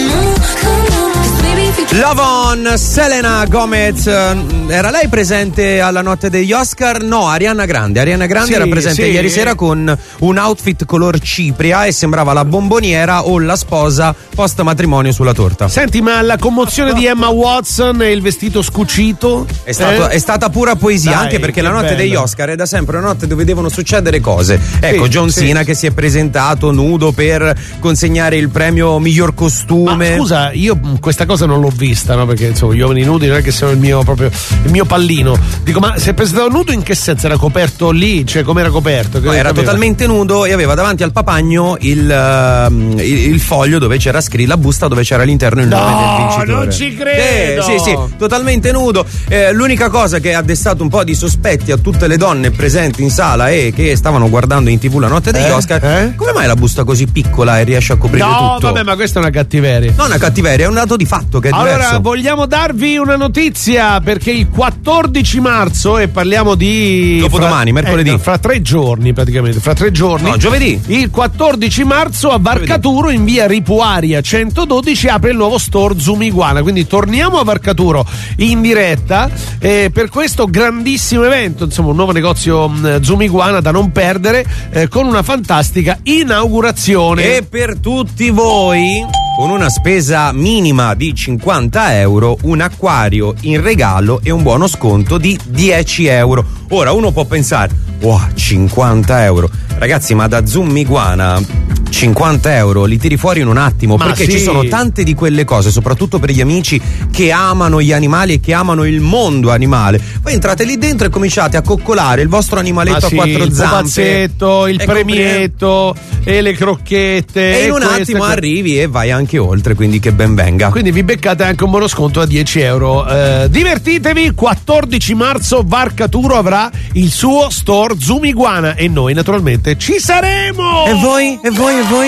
Come on, cause baby if you can't. Love on, Selena Gomez. Era lei presente alla notte degli Oscar? No, Ariana Grande. Ariana Grande Sì, era presente sì. ieri sera con un outfit color cipria e sembrava la bomboniera o la sposa post matrimonio sulla torta. Senti, ma la commozione di Emma Watson e il vestito scucito? È, stato, eh? è stata pura poesia, Dai, anche perché che la notte bello. degli Oscar è da sempre una notte dove devono succedere cose. Ecco, Sì, John sì. Cena che si è presentato nudo per consegnare il premio miglior costume. Ma scusa, io questa cosa non l'ho vista, no? Perché insomma gli uomini nudi non è che siano il mio proprio il mio pallino. Dico, ma si è presentato nudo in che senso? Era coperto lì? Cioè, come era coperto? Che No, era sapeva? totalmente nudo e aveva davanti al papagno il, uh, il, il foglio dove c'era scritto, la busta dove c'era all'interno il nome No, del vincitore. non ci credo! Sì, sì, sì, totalmente nudo. Eh, l'unica cosa che ha destato un po' di sospetti a tutte le donne presenti in sala e che stavano guardando in tv la notte degli Eh? Oscar, Eh? come mai la busta così piccola e riesce a coprire No, tutto? vabbè, ma questa è una cattiveria. Non una cattiveria, è un dato di fatto che è Allora, diverso. vogliamo darvi una notizia perché il quattordici marzo, e parliamo di Dopodomani, fra, mercoledì. eh, fra tre giorni praticamente, fra tre giorni. No, giovedì. Il quattordici marzo a Varcaturo in via Ripuaria centododici apre il nuovo store Zoom Iguana, quindi torniamo a Varcaturo in diretta eh, per questo grandissimo evento, insomma un nuovo negozio mh, Zoom Iguana da non perdere eh, con una fantastica inaugurazione. E per tutti voi, con una spesa minima di cinquanta euro, un acquario in regalo e un buono sconto di dieci euro. Ora uno può pensare, wow, cinquanta euro. Ragazzi, ma da Zoom Iguana cinquanta euro li tiri fuori in un attimo, Ma perché sì. ci sono tante di quelle cose, soprattutto per gli amici che amano gli animali e che amano il mondo animale. Voi entrate lì dentro e cominciate a coccolare il vostro animaletto Ma sì, a quattro il zampe, pupazzetto, il e premietto e le crocchette e in un questo, attimo que- arrivi e vai anche oltre, quindi che ben venga. Quindi vi beccate anche un buono sconto a dieci euro. Eh, divertitevi, quattordici marzo Varcaturo avrà il suo store Zoom Iguana e noi naturalmente ci saremo! E voi? E voi? E voi?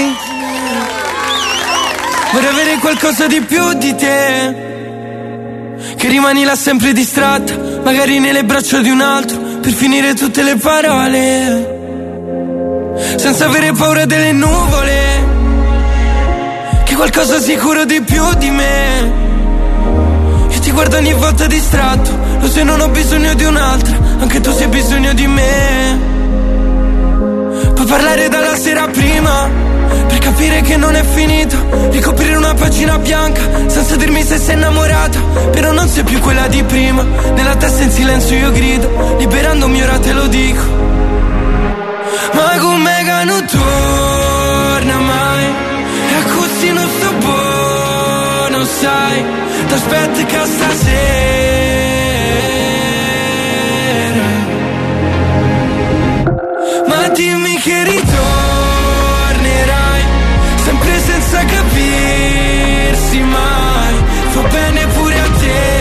Vorrei avere qualcosa di più di te, che rimani là sempre distratta, magari nelle braccia di un altro, per finire tutte le parole, senza avere paura delle nuvole, che qualcosa sicuro di più di me. Io ti guardo ogni volta distratto, lo sai non ho bisogno di un'altra, anche tu sei bisogno di me. Puoi parlare dalla sera prima, per capire che non è finita, ricoprire una pagina bianca, senza dirmi se sei innamorata, però non sei più quella di prima. Nella testa in silenzio io grido, liberandomi ora te lo dico. Ma come che non torna mai, e così non sto buono, sai, t'aspetto che stasera. Ma dimmi che ritornerai, sempre senza capirsi mai, fa bene pure a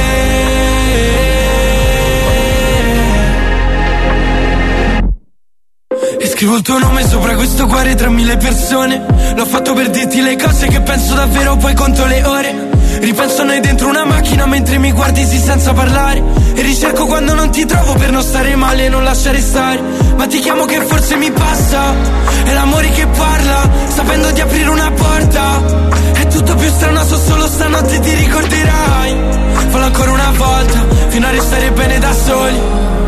te. E scrivo il tuo nome sopra questo cuore tra mille persone, l'ho fatto per dirti le cose che penso davvero, poi conto le ore. Ripenso a noi dentro una macchina mentre mi guardi sì senza parlare, e ricerco quando non ti trovo per non stare male e non lasciare stare. Ma ti chiamo che forse mi passa, è l'amore che parla, sapendo di aprire una porta. È tutto più strano, so solo stanotte ti ricorderai. Fallo ancora una volta, fino a restare bene da soli.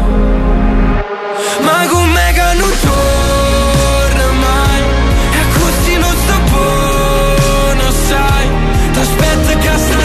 Ma com'è che non torna mai, e così non sto buono, sai, t'aspetto che sta.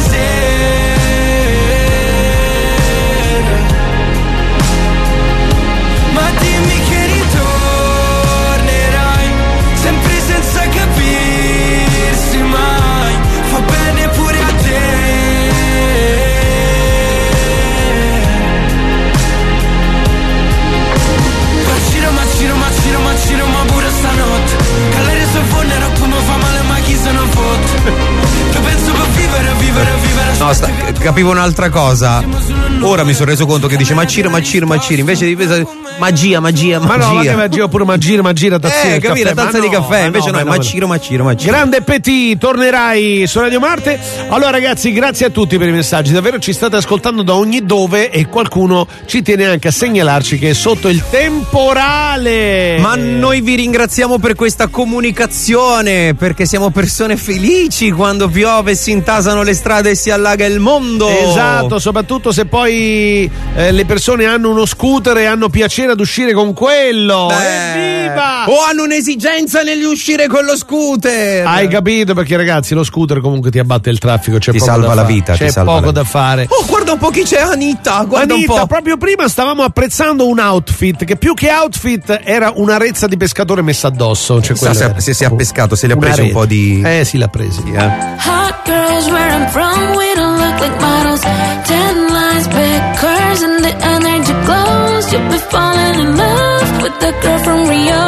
No, sta, capivo un'altra cosa. Ora mi sono reso conto che dice Maciro, Maciro, Maciro. Invece di pensare magia, magia, magia. Ma no, ma che magia, oppure magira, magira, tazzina Eh, di capì, la caffè. tazza Ma di no, caffè. ma Invece no, no, ma no, Maciro, Maciro, Maciro. Grande Petit, tornerai su Radio Marte. Allora ragazzi, grazie a tutti per i messaggi, davvero ci state ascoltando da ogni dove e qualcuno ci tiene anche a segnalarci che è sotto il temporale. Ma noi vi ringraziamo per questa comunicazione, perché siamo persone felici quando piove, si intasano le strade e si allaga il mondo. Esatto, soprattutto se poi eh, le persone hanno uno scooter e hanno piacere ad uscire con quello. Beh, Evviva! o hanno un'esigenza nell'uscire con lo scooter. Hai capito? Perché ragazzi lo scooter comunque ti abbatte il traffico, c'è Ti poco salva da la fare. vita, c'è ti salva poco la da vita. fare. Oh, guarda un po' chi c'è, Anita, guarda Anita, un po'. proprio prima stavamo apprezzando un outfit che più che outfit era una rezza di pescatore messa addosso. Cioè Sa, se, se si è pescato, se li ha Una presi un rete. po' di. Eh sì, l'ha presi. Sì, eh. Hot girls where I'm from, we don't look like models. Ten lines, big curves, and the energy glows. You'll be falling in love with the girl from Rio.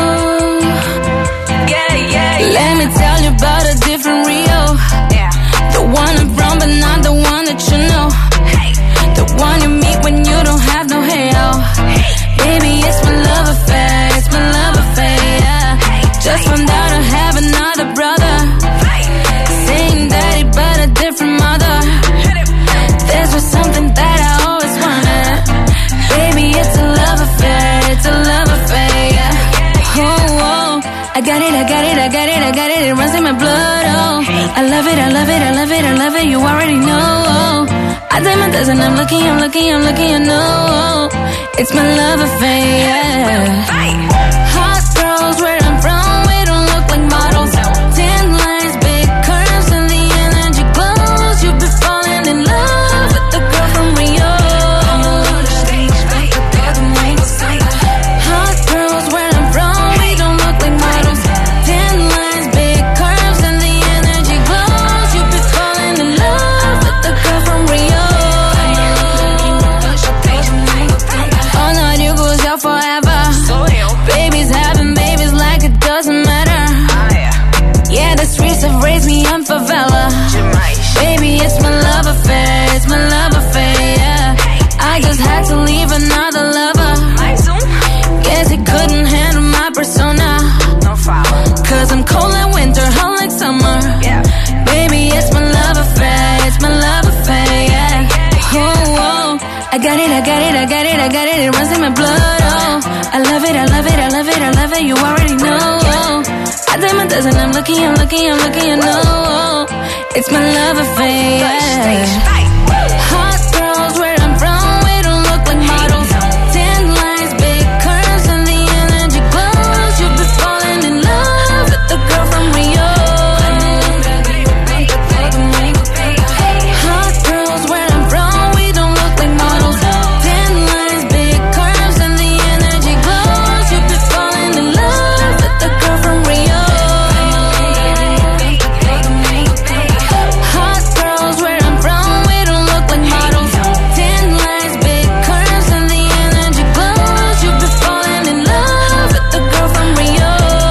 Yeah, yeah, yeah. Let me tell you about a different Rio. Yeah. The one I'm from, but not the one that you know. Hey. The one you meet when you don't have no halo. Hey. Baby, it's my love affair, it's my love affair, yeah. Hey. Just found out I have another brother. Same daddy, but a different mother. There's just something that I always wanted. Baby, it's a love affair, it's a love affair, yeah. Oh, oh, I got it, I got it, I got it, I got it, it runs in my blood, oh. I love it, I love it, I love it, I love it, you already know. I did my best and I'm looking, I'm looking, I'm looking, I know. It's my love affair, yeah. Hot girls where I'm from, we don't look like models. Ten lines, big curves, and the energy glows. You'll be falling in love with the girl from Rio. Hot girls where I'm from, we don't look like models. Ten lines, big curves, and the energy glows. You'll be falling in love with the girl from Rio. Oh no, you goes out forever. Babies having babies like it doesn't matter. Yeah, the streets have raised me in favela. Baby, it's my love affair, it's my love affair, yeah. I just had to leave another lover. Guess he couldn't handle my persona. Cause I'm cold like winter, hot like summer. Baby, it's my love affair, it's my love affair, yeah. Oh, oh, I got it, I got it, I got it, I got it, it runs in my blood, oh. I love it, I love it, I love it, I love it, you already know. I did my best and I'm looking, I'm looking, I'm looking, I know. It's my love affair, yeah. Hot girls where I'm from, we don't look like models. Ten lines, big curves, and the energy glows. You'll be falling in love with the girl from Rio. Hot girls where I'm from, we don't look like models. Ten lines, big curves, and the energy glows. You'll be falling in love with the girl from Rio. Hot girls where I'm from, we don't look like models. Ten lines, big curves, and the energy glows. You'll be falling in love with the girl from Rio.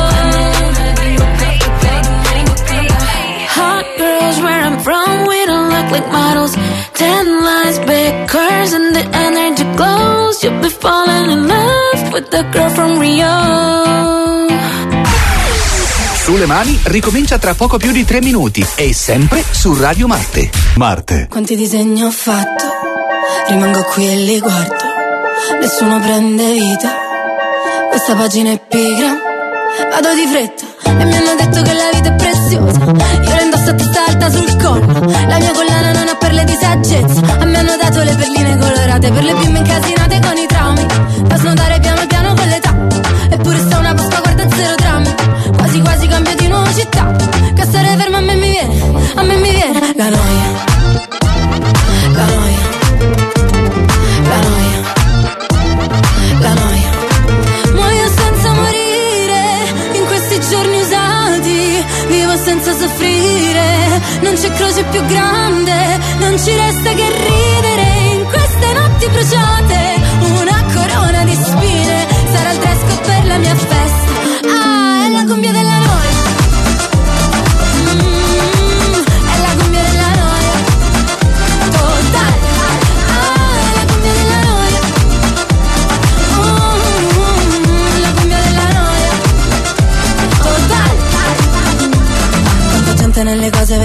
Hot girls where I'm from, we don't look like models. Ten lines, big curves, and the energy glows. You'll be falling in love with the girl from Rio. Sulle mani ricomincia tra poco più di tre minuti e sempre su Radio Marte. Marte. Quanti disegni ho fatto, rimango qui e li guardo, nessuno prende vita, questa pagina è pigra, vado di fretta e mi hanno detto che la vita è preziosa, io la indosso a testa alta sul collo, la mia collana non ha perle di saggezza, a me hanno dato le perline colorate per le bimbe incasinate con i traumi, da snodare piano piano con l'età, eppure sta una Pasqua guarda zero drammi, quasi quasi cambio di nuova città, che stare fermo a me mi viene, a me mi viene la noia, la noia, la noia, la noia, muoio senza morire, in questi giorni usati, vivo senza soffrire, non c'è croce più grande, non ci resta che ridere, in queste notti bruciate, una corona di spine, sarà il dress code per la mia festa, ah, è la cumbia della noia, mm, è la cumbia della noia,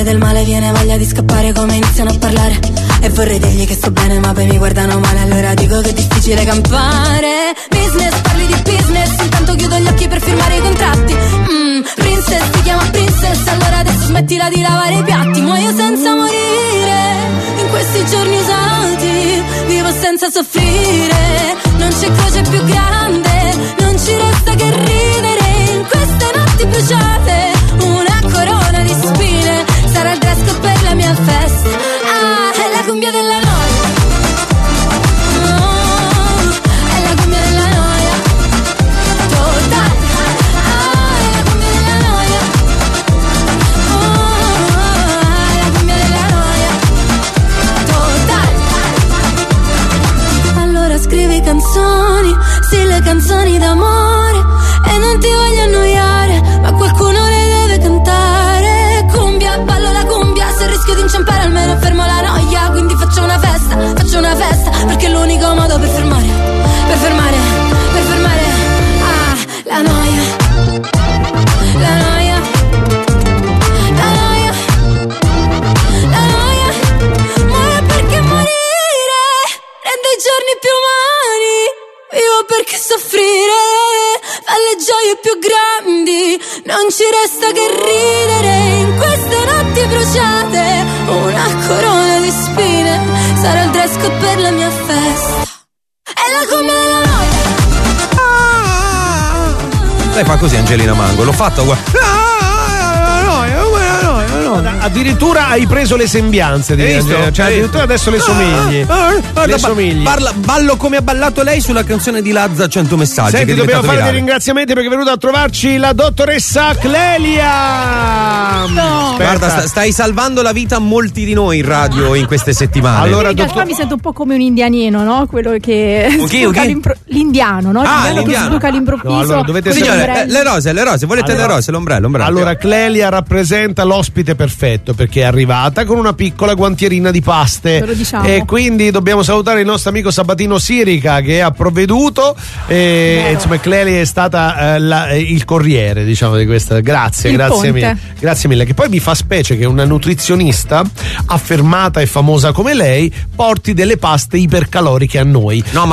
l'odore del male viene voglia di scappare come iniziano a parlare. E vorrei dirgli che sto bene ma poi mi guardano male, allora dico che è difficile campare. Business, parli di business, intanto chiudo gli occhi per firmare i contratti. mm, Princess, ti chiama princess, allora adesso smettila di lavare i piatti. Muoio senza morire, in questi giorni usati, vivo senza soffrire. Non c'è croce più grande, non ci resta che ridere. In queste notti bruciate, una corona di spine, sarà il dress code per la mia festa. Ah, è la cumbia della noia. Oh, è la cumbia della noia. Totale. Ah, è la cumbia della noia. Oh, è la cumbia della noia. Totale. Allora scrivi canzoni, sì, le canzoni d'amore, e non ti voglio annoiare, ma qualcuno le deve cantare. Cumbia, ballo la cumbia, se rischio di inciampare almeno fermo la noia. Quindi faccio una festa, faccio una festa, perché è l'unico modo per fermare, per fermare, per fermare, ah, la noia, la noia, la noia, la noia. Muore perché morire rende i giorni più umani, vivo perché soffrire fa le gioie più grandi. Non ci resta che ridere, in queste notti bruciate, una corona di spine, sarà il dress code per la mia festa. È la cumbia della noia. Lei fa così Angelina Mango, l'ho fatto guarda. Addirittura hai preso le sembianze di Angela, cioè addirittura adesso le somigli. Ah, ah, ah, le ba- somigli. Parla, ballo come ha ballato lei sulla canzone di Lazza cento messaggi. Senti, che è dobbiamo fare virale. dei ringraziamenti perché è venuta a trovarci la dottoressa Clelia. No. Guarda, sta- stai salvando la vita a molti di noi in radio in queste settimane. Allora, in realtà mi sento un po' come un indianino, no? Quello che Un chi, sbuca un chi? all'impro- l'indiano, no? Ah, L'indiano che l'indiano. sbuca all'improvviso. No, allora dovete con gli sapere- ombrelli. Eh, le rose, le rose, volete Allora- le rose, l'ombrello, l'ombrello. Allora, Clelia rappresenta l'ospite perfetto perché è arrivata con una piccola guantierina di paste. Ve lo diciamo. E quindi dobbiamo salutare il nostro amico Sabatino Sirica che ha provveduto. E, insomma, Clelia è stata eh, la- il corriere, diciamo, di questa. Grazie, Il grazie ponte. mille. Grazie mille. Che poi mi fa specie che una nutrizionista affermata e famosa come lei porti delle paste ipercaloriche a noi. No, ma